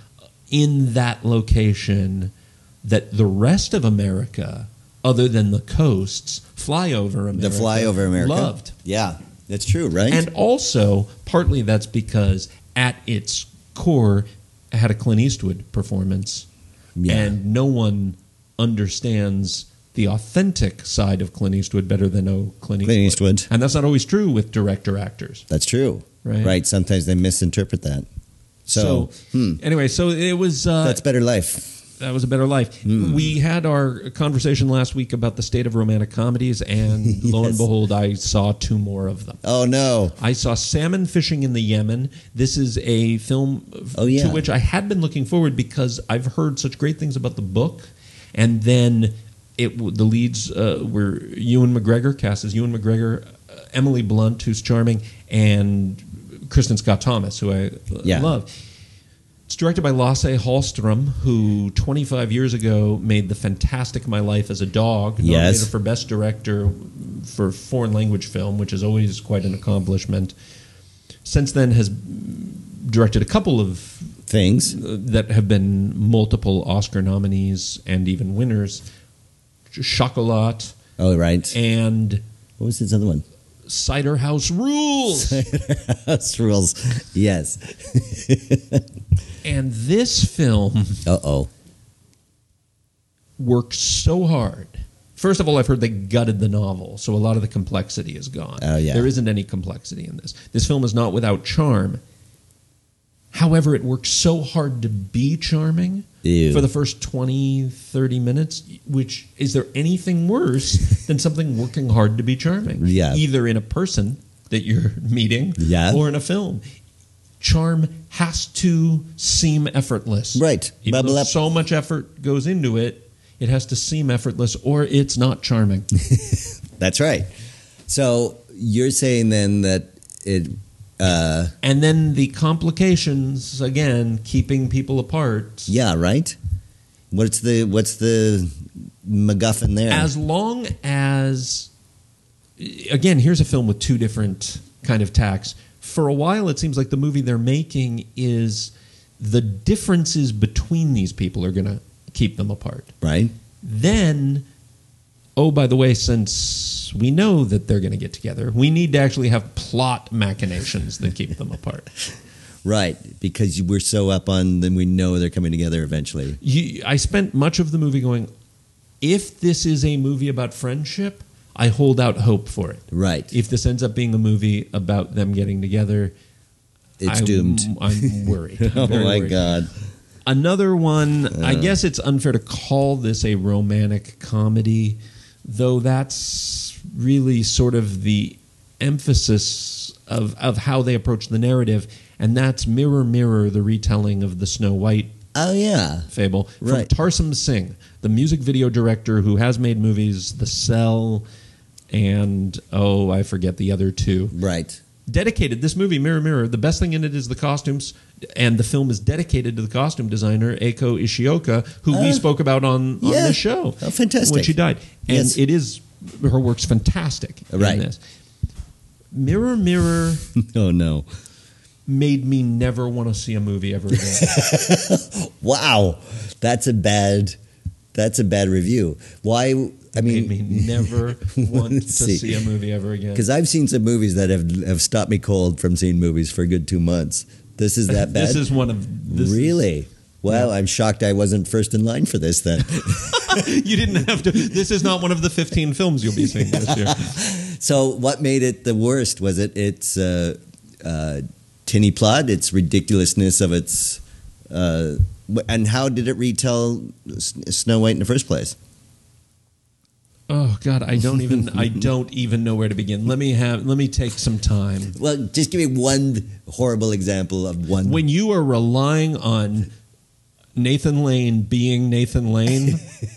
in that location that the rest of America, other than the coasts, flyover America, The flyover America. loved. Yeah, that's true, right? And also, partly that's because at its core, it had a Clint Eastwood performance, Yeah. and no one understands the authentic side of Clint Eastwood better than oh Clint Eastwood. Clint Eastwood. And that's not always true with director actors. That's true. Right. Right, sometimes they misinterpret that. So, hmm, anyway, so it was uh, that's better life. that was a better life. We had our conversation last week about the state of romantic comedies, and lo and Yes. behold, I saw two more of them. Oh, no. I saw Salmon Fishing in the Yemen. This is a film f- Oh, yeah. to which I had been looking forward because I've heard such great things about the book, and then it w- the leads uh, were Ewan McGregor, cast as Ewan McGregor, uh, Emily Blunt, who's charming, and Kristen Scott Thomas, who I uh, Yeah. love. It's directed by Lasse Hallström, who twenty-five years ago made the fantastic My Life as a Dog, Yes. nominated for Best Director for foreign language film, which is always quite an accomplishment. Since then has directed a couple of Things. uh, that have been multiple Oscar nominees and even winners. Chocolat Oh, right. and What was his other one? Cider House Rules. House Rules. Yes. And this film Uh-oh. works so hard. First of all, I've heard they gutted the novel, so a lot of the complexity is gone. Oh, yeah. There isn't any complexity in this. This film is not without charm. However, it works so hard to be charming Ew. for the first twenty, thirty minutes, which is there anything worse than something working hard to be charming? Yeah. Either in a person that you're meeting Yeah. or in a film. Charm has to seem effortless. Right. Even Bubble though up. so much effort goes into it, it has to seem effortless or it's not charming. That's right. So you're saying then that it... Uh, And then the complications, again, keeping people apart. yeah, right? What's the what's the MacGuffin there? As long as, again, here's a film with two different kind of tacks. For a while, it seems like the movie they're making is the differences between these people are going to keep them apart. right? Then, oh, by the way, since we know that they're going to get together, we need to actually have plot machinations that keep them apart. Right. Because we're so up on them, we know they're coming together eventually. You, I spent much of the movie going, if this is a movie about friendship, I hold out hope for it. Right. If this ends up being a movie about them getting together, It's I'm, doomed. I'm worried. I'm Oh, very my worried. God. Another one, I Uh. guess it's unfair to call this a romantic comedy, though that's really sort of the emphasis of of how they approach the narrative, and that's Mirror Mirror, the retelling of the Snow White Oh yeah, fable from Right. Tarsem Singh, the music video director who has made movies The Cell and oh I forget the other two. right. Dedicated this movie Mirror Mirror, the best thing in it is the costumes, and the film is dedicated to the costume designer Eiko Ishioka, who we Uh, spoke about on, on yeah. this show. Oh, fantastic. When she died. And Yes. it is her work's fantastic Right. in this. Mirror Mirror Oh no. made me never want to see a movie ever again. Wow, that's a bad. That's a bad review. Why? I mean, made me never want to Let's see. see a movie ever again. because I've seen some movies that have have stopped me cold from seeing movies for a good two months. This is that bad. This is one of this really. Well, Yeah. I'm shocked I wasn't first in line for this then. you didn't have to. This is not one of the fifteen films you'll be seeing this year. So, what made it the worst? Was it its uh, uh, tinny plot, its ridiculousness of its, uh, and how did it retell S- Snow White in the first place? Oh God, I don't even. I don't even know where to begin. Let me have. Let me take some time. Well, just give me one horrible example of one. When you are relying on Nathan Lane being Nathan Lane,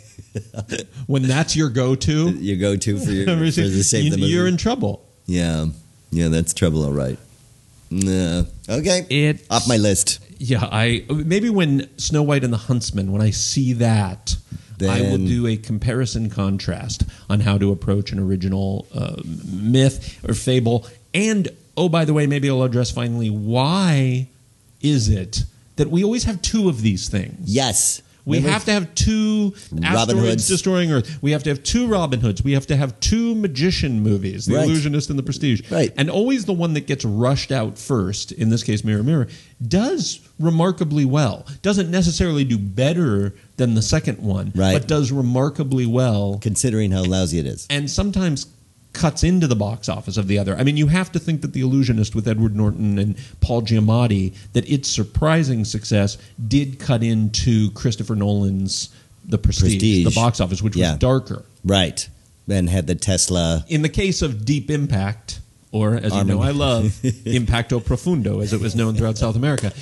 when that's your go-to, you go to for your for the save you, the movie. you're in trouble. Yeah, yeah, that's trouble. All right. No. Okay. It Off my list. Yeah, I maybe when Snow White and the Huntsman, when I see that, I will Then- do a comparison contrast on how to approach an original uh, myth or fable. And oh, by the way, maybe I'll address finally why is it that we always have two of these things? Yes. We Remember- have to have two Robin asteroids Hoods. destroying Earth. We have to have two Robin Hoods. We have to have two magician movies, The Right. Illusionist and The Prestige. Right. And always the one that gets rushed out first, in this case Mirror Mirror, does remarkably well. Doesn't necessarily do better than the second one, Right. but does remarkably well, Considering how lousy it is. and sometimes cuts into the box office of the other. I mean, you have to think that The Illusionist with Edward Norton and Paul Giamatti, that its surprising success did cut into Christopher Nolan's The Prestige, Prestige. the box office, which Yeah. was darker. Right. And had the Tesla. In the case of Deep Impact, or as you know, I Armageddon. love Impacto Profundo, as it was known throughout South America,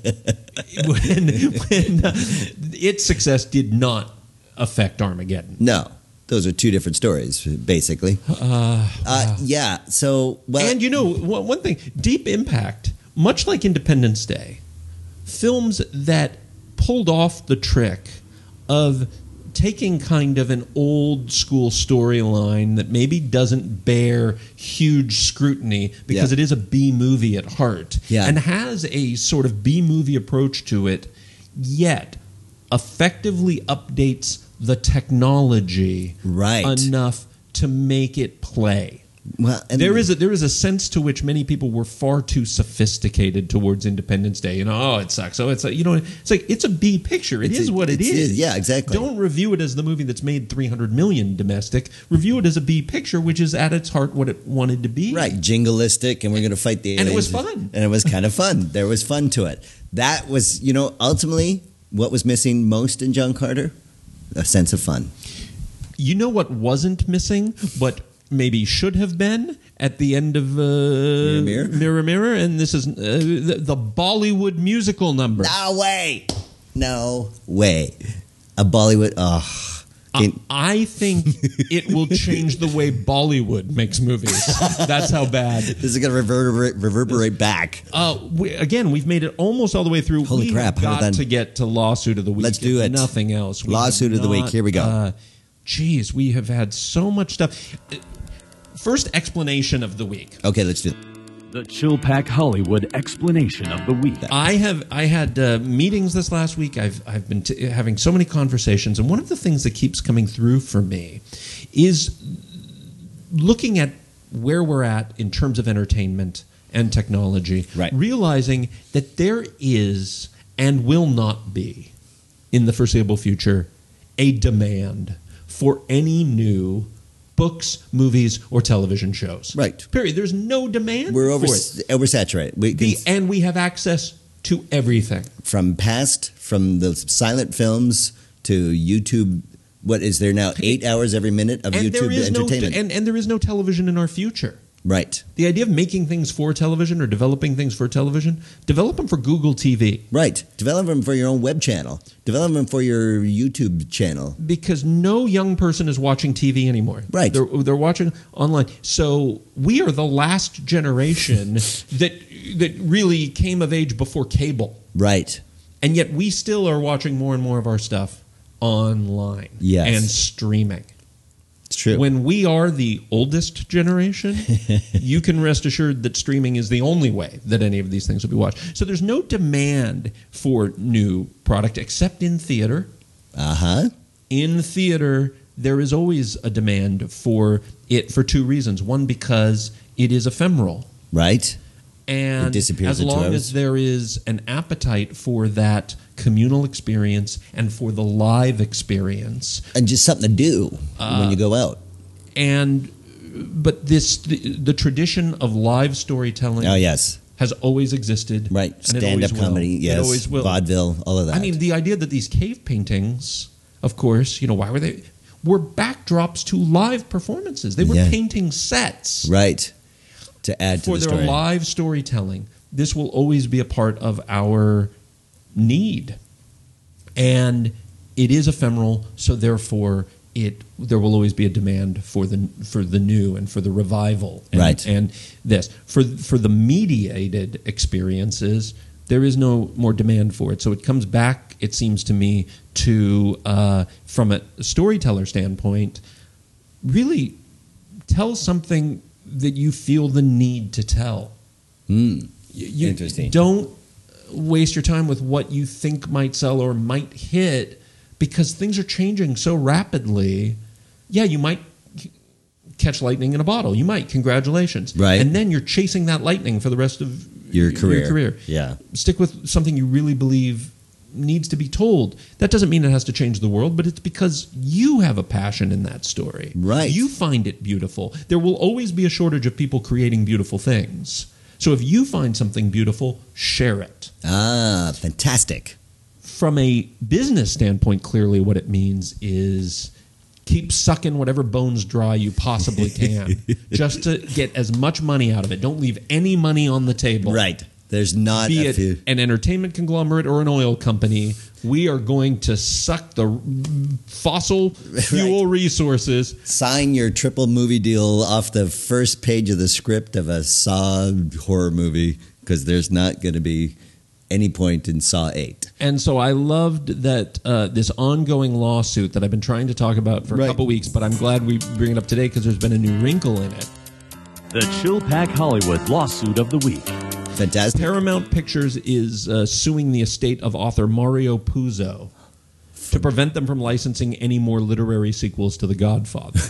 when, when uh, its success did not affect Armageddon. No. Those are two different stories, basically. Uh, yeah. So, well. And you know, one one thing, Deep Impact, much like Independence Day, films that pulled off the trick of taking kind of an old school storyline that maybe doesn't bear huge scrutiny because Yeah. it is a B movie at heart, Yeah. and has a sort of B movie approach to it, yet effectively updates the technology Right. enough to make it play. well, and There is a, there is a sense to which many people were far too sophisticated towards Independence Day. You know, oh, it sucks. Oh, it's a, you know, it's like it's a B picture. It It's is a- what it it's- is. yeah, exactly. Don't review it as the movie that's made three hundred million domestic. Review it as a B picture, which is at its heart what it wanted to be. Right, jingleistic, and we're going to fight the aliens. And it was fun. And it was kind of fun. There was fun to it. That was, you know, ultimately what was missing most in John Carter? A sense of fun. You know what wasn't missing, but maybe should have been at the end of uh, Mirror, Mirror? Mirror Mirror, and this is uh, the, the Bollywood musical number. No way. No way. A Bollywood. Oh. I, I think it will change the way Bollywood makes movies. That's how bad. This is going to reverberate, reverberate back. Uh, we, again, we've made it almost all the way through. Holy we crap, have how got did that- to get to lawsuit of the week. Let's do if it. Nothing else. We Lawsuit have of the week. not, Here we go. Uh, geez, we have had so much stuff. Uh, First explanation of the week. Okay, let's do it. The Chill Pack Hollywood explanation of the week. I have I had uh, meetings this last week. I've I've been t- having so many conversations, and one of the things that keeps coming through for me is looking at where we're at in terms of entertainment and technology, Right. realizing that there is and will not be in the foreseeable future a demand for any new books, movies, or television shows. Right. Period. There's no demand We're over, for it. oversaturated. We The, can, and we have access to everything. from past, from the silent films to YouTube. What is there now? Eight hours every minute of And YouTube there is no entertainment. and, and there is no television in our future. Right. The idea of making things for television or developing things for television, develop them for Google T V. Right. Develop them for your own web channel. Develop them for your YouTube channel. Because no young person is watching T V anymore. Right. They're, they're watching online. So we are the last generation that that really came of age before cable. Right. And yet we still are watching more and more of our stuff online. Yes. And streaming. It's true. When we are the oldest generation, you can rest assured that streaming is the only way that any of these things will be watched. So there's no demand for new product except in theater. Uh-huh. In theater, there is always a demand for it for two reasons. One, because it is ephemeral. Right. And It disappears as in two long hours. as there is an appetite for that communal experience and for the live experience, And just something to do when you go out. and but this the, the tradition of live storytelling Oh, yes. has always existed, Right. and it Stand-up always will. comedy, It yes. always will. Vaudeville, all of that. I mean, the idea that these cave paintings, of course, you know, why were they? Were backdrops to live performances. They were Yeah. painting sets right. To add to for the their story. live storytelling. This will always be a part of our need, and it is ephemeral. So therefore, it there will always be a demand for the for the new and for the revival. And, Right. And this for for the mediated experiences, there is no more demand for it. So it comes back, it seems to me, to uh, from a storyteller standpoint, really tell something that you feel the need to tell. Mm. You, you Interesting. Don't waste your time with what you think might sell or might hit, because things are changing so rapidly. Yeah, you might catch lightning in a bottle. You might. Congratulations. Right. And then you're chasing that lightning for the rest of Your career. Your career. Yeah. Stick with something you really believe needs to be told. That doesn't mean it has to change the world, but it's because you have a passion in that story. Right. You find it beautiful. There will always be a shortage of people creating beautiful things. So if you find something beautiful, share it. Ah, fantastic. From a business standpoint, clearly what it means is keep sucking whatever bones dry you possibly can just to get as much money out of it. Don't leave any money on the table. Right. There's not Be a it few. an entertainment conglomerate or an oil company, we are going to suck the fossil fuel resources. Sign your triple movie deal off the first page of the script of a Saw horror movie, because there's not going to be any point in Saw eight. And so I loved that uh, this ongoing lawsuit that I've been trying to talk about for a Right. couple weeks, but I'm glad we bring it up today because there's been a new wrinkle in it. The Chill Pack Hollywood lawsuit of the week. Fantastic. Paramount Pictures is uh, suing the estate of author Mario Puzo to prevent them from licensing any more literary sequels to The Godfather.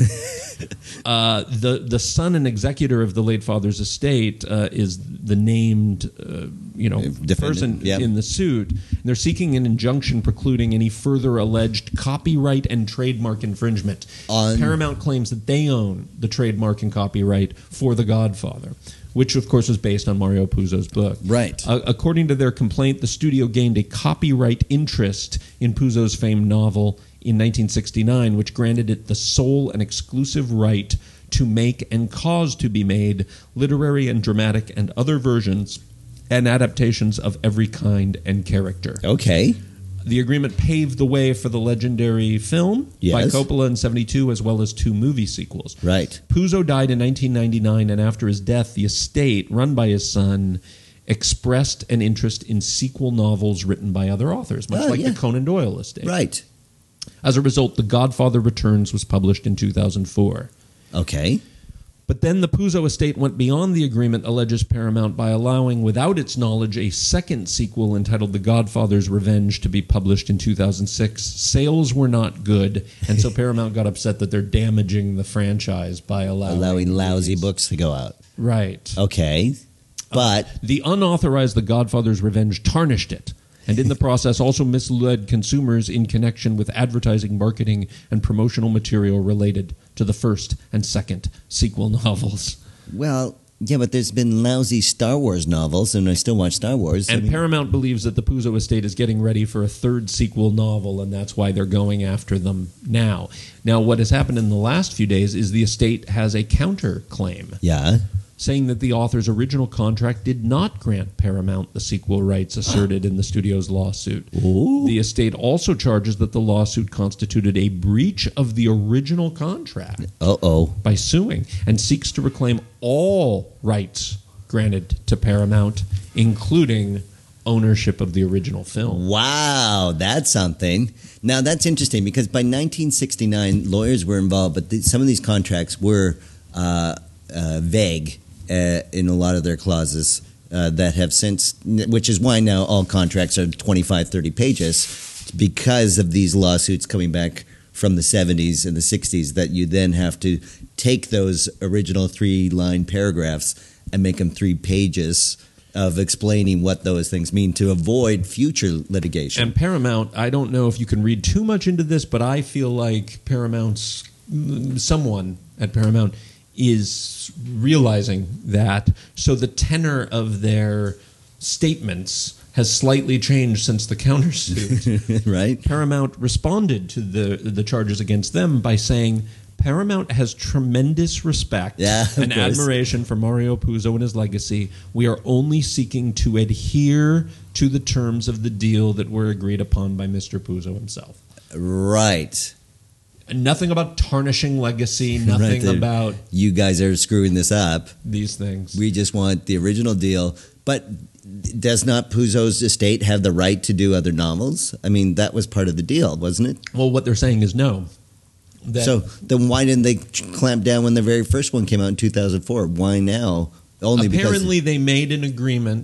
uh, the the son and executor of the late father's estate uh, is the named uh, you know Defendant, person yep. in the suit. And they're seeking an injunction precluding any further alleged copyright and trademark infringement. On- Paramount claims that they own the trademark and copyright for The Godfather, which of course was based on Mario Puzo's book. Right. Uh, according to their complaint, the studio gained a copyright interest in Puzo's famed novel in nineteen sixty-nine, which granted it the sole and exclusive right to make and cause to be made literary and dramatic and other versions and adaptations of every kind and character. Okay. The agreement paved the way for the legendary film by Yes. Coppola in seventy-two, as well as two movie sequels. Right. Puzo died in nineteen ninety-nine, and after his death, the estate, run by his son, expressed an interest in sequel novels written by other authors, much Oh, like yeah. the Conan Doyle estate. Right. As a result, The Godfather Returns was published in two thousand four. Okay. But then the Puzo estate went beyond the agreement, alleges Paramount, by allowing, without its knowledge, a second sequel entitled The Godfather's Revenge to be published in two thousand six. Sales were not good, and so Paramount got upset that they're damaging the franchise by allowing, Allowing lousy these. books to go out. Right. Okay. But The unauthorized The Godfather's Revenge tarnished it, and in the process also misled consumers in connection with advertising, marketing, and promotional material related to the first and second sequel novels. well, yeah, but there's been lousy Star Wars novels, and I still watch Star Wars. I And mean, Paramount believes that the Puzo estate is getting ready for a third sequel novel, and that's why they're going after them now. Now, what has happened in the last few days is the estate has a counterclaim. yeah. saying that the author's original contract did not grant Paramount the sequel rights asserted in the studio's lawsuit. Ooh. The estate also charges that the lawsuit constituted a breach of the original contract Uh-oh. by suing, and seeks to reclaim all rights granted to Paramount, including ownership of the original film. Wow, that's something. Now, that's interesting because by nineteen sixty-nine, lawyers were involved, but the, some of these contracts were uh, uh, vague uh, in a lot of their clauses uh, that have since, which is why now all contracts are twenty-five, thirty pages because of these lawsuits coming back from the seventies and the sixties, that you then have to take those original three-line paragraphs and make them three pages of explaining what those things mean to avoid future litigation. And Paramount, I don't know if you can read too much into this, but I feel like Paramount's, someone at Paramount is realizing that. So the tenor of their statements has slightly changed since the countersuit. Right? Paramount responded to the the charges against them by saying, Paramount has tremendous respect Yeah, of and course. admiration for Mario Puzo and his legacy. We are only seeking to adhere to the terms of the deal that were agreed upon by Mister Puzo himself. Right. And nothing about tarnishing legacy, nothing Right, about you guys are screwing this up. these things. We just want the original deal. But does not Puzo's estate have the right to do other novels? I mean, that was part of the deal, wasn't it? Well, what they're saying is no. That So then why didn't they clamp down when the very first one came out in two thousand four? Why now? Only apparently because... they made an agreement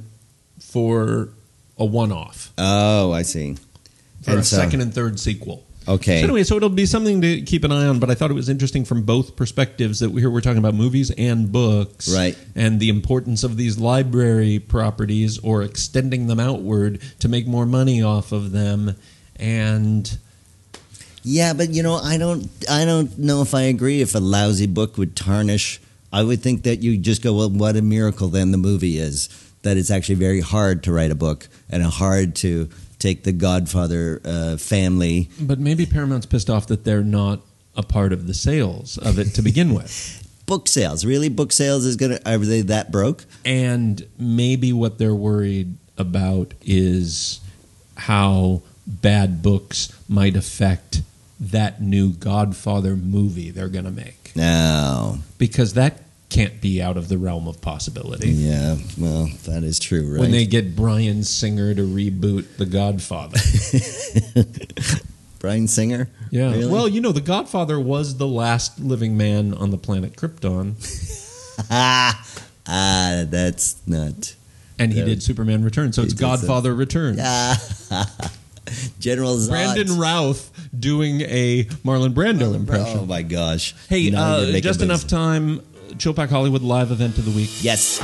for a one-off, Oh, I see. for And a so- second and third sequel. Okay. So anyway, so it'll be something to keep an eye on, but I thought it was interesting from both perspectives that we here we're talking about movies and books. Right. And the importance of these library properties or extending them outward to make more money off of them. And Yeah, but you know, I don't I don't know if I agree if a lousy book would tarnish. I would think that you just go, well, what a miracle then the movie is. That it's actually very hard to write a book and hard to take the Godfather uh, family. but maybe Paramount's pissed off that they're not a part of the sales of it to begin with. Book sales, really? Book sales is gonna are they that broke? And maybe what they're worried about is how bad books might affect that new Godfather movie they're going to make. No. Because that can't be out of the realm of possibility. Yeah, well, that is true, right? When they get Bryan Singer to reboot The Godfather. Bryan Singer? Yeah. Really? Well, you know, The Godfather was the last living man on the planet Krypton. ah, ah, that's not. And he Yeah. did Superman Returns. So it's He did so. Godfather Returns. Ah, General Zod. Brandon Routh doing a Marlon Brando impression. Oh my gosh! Hey, Now you're uh, making just moves. enough time. Chillpack Hollywood live event of the week. Yes.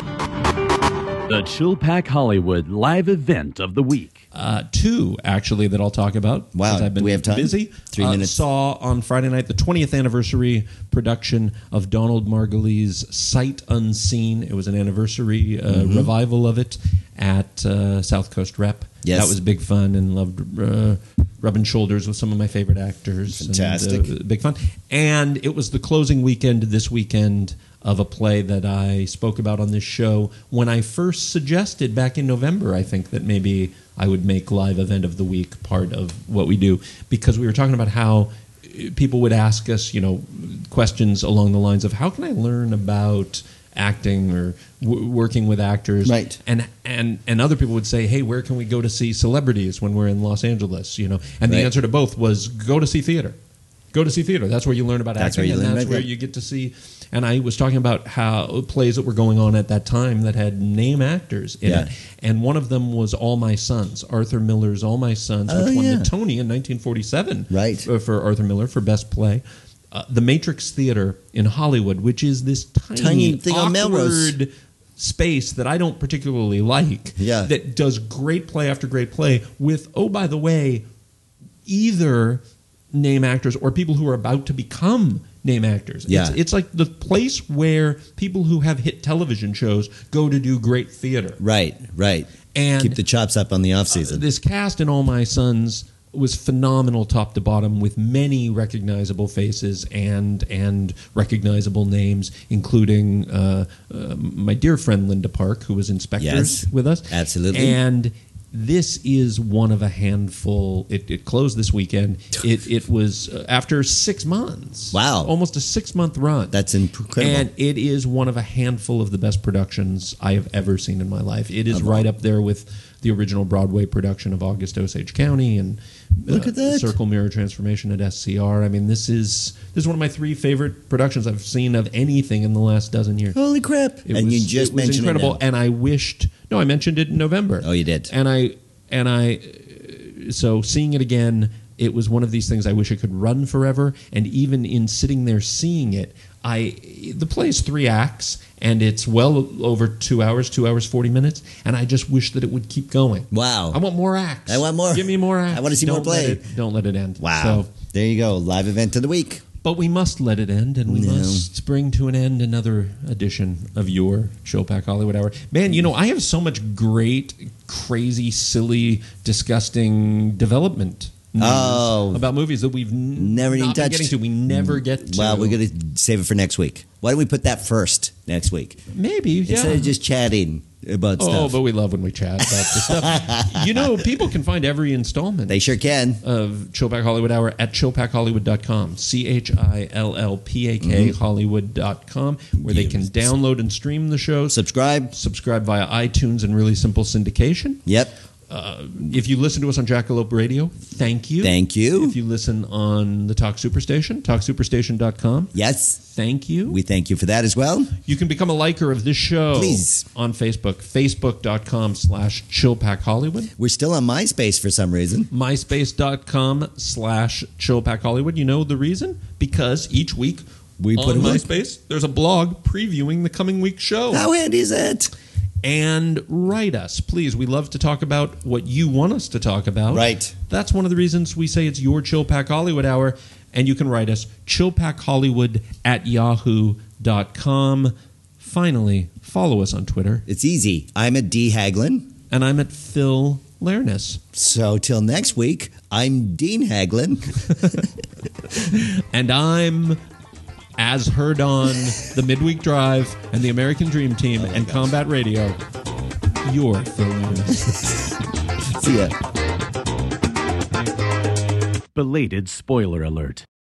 The Chillpack Hollywood live event of the week. Uh, two, actually, that I'll talk about. Wow, since I've been do we have time? busy. Three Uh, minutes. Saw on Friday night the twentieth anniversary production of Donald Margulies' Sight Unseen. It was an anniversary uh, revival of it at uh, South Coast Rep. Yes. That was big fun, and loved uh, rubbing shoulders with some of my favorite actors. Fantastic. And, uh, big fun. And it was the closing weekend this weekend of a play that I spoke about on this show when I first suggested back in November, I think, that maybe I would make live event of the week part of what we do, because we were talking about how people would ask us, you know, questions along the lines of how can I learn about acting or w- working with actors, Right. and and and other people would say, hey, where can we go to see celebrities when we're in Los Angeles, you know? And the Right. answer to both was go to see theater. Go to see theater. That's where you learn about That's acting, where you and learn that's about where that. you get to see. And I was talking about how plays that were going on at that time that had name actors in Yeah. it, and one of them was All My Sons, Arthur Miller's All My Sons, Oh, which won yeah. the Tony in nineteen forty-seven, Right. uh, for Arthur Miller for Best Play. Uh, the Matrix Theater in Hollywood, which is this tiny, Tiny thing on Melrose. awkward space that I don't particularly like, Yeah. that does great play after great play with, oh, by the way, either name actors or people who are about to become name actors. Yeah. It's, it's like the place where people who have hit television shows go to do great theater. Right, right. And Keep the chops up on the off season. this cast in All My Sons was phenomenal top to bottom, with many recognizable faces and and recognizable names, including uh, uh, my dear friend Linda Park, who was in Spectres Yes, with us. absolutely. And this is one of a handful. It, it closed this weekend. It it was uh, after six months. Wow. Almost a six-month run. That's incredible. And it is one of a handful of the best productions I have ever seen in my life. It is right up there with the original Broadway production of August Osage County and uh, Look at that. Circle Mirror Transformation at S C R. I mean, this is this is one of my three favorite productions I've seen of anything in the last dozen years. Holy crap. It and was, you just it was mentioned incredible, it now. and I wished. No, I mentioned it in November. Oh, you did. And I and I. So seeing it again, it was one of these things I wish it could run forever. And even in sitting there seeing it, I the play is three acts, and it's well over two hours, two hours forty minutes. And I just wish that it would keep going. Wow. I want more acts. I want more. Give me more acts. I want to see don't more play. Let it, don't let it end. Wow. So, There you go. Live event of the week. but we must let it end, and we No. must bring to an end another edition of your Showpack Hollywood Hour. Man, you know, I have so much great, crazy, silly, disgusting development news Oh. about movies that we've n- Never even not been touched. getting to. We never get to. Well, we're going to save it for next week. Why don't we put that first next week? Maybe, yeah. Instead of just chatting about oh, stuff. but we love when we chat about this stuff. You know, people can find every installment They sure can. of Chillpack Hollywood Hour at chillpack hollywood dot com. C H I L L P A K Mm-hmm. Hollywood dot com, where they can download and stream the shows. Subscribe. Subscribe via iTunes and really simple syndication. Yep. Uh, if you listen to us on Jackalope Radio, thank you. Thank you. If you listen on the Talk Superstation, talk superstation dot com, Yes. thank you. We thank you for that as well. You can become a liker of this show Please. on Facebook, facebook dot com slash chillpack hollywood. We're still on MySpace for some reason. myspace dot com slash chillpack hollywood. You know the reason? Because each week We on put a book. MySpace, there's a blog previewing the coming week's show. How handy is that? And write us, please. We love to talk about what you want us to talk about. Right. That's one of the reasons we say it's your Chillpack Hollywood Hour. And you can write us, chillpackhollywood at yahoo dot com. Finally, follow us on Twitter. It's easy. I'm at D. Haglin. And I'm at Phil Lairness. So till next week, I'm Dean Haglin. And I'm, as heard on the Midweek Drive and the American Dream Team and Combat Radio, your Phil Lairness. See ya. Belated spoiler alert.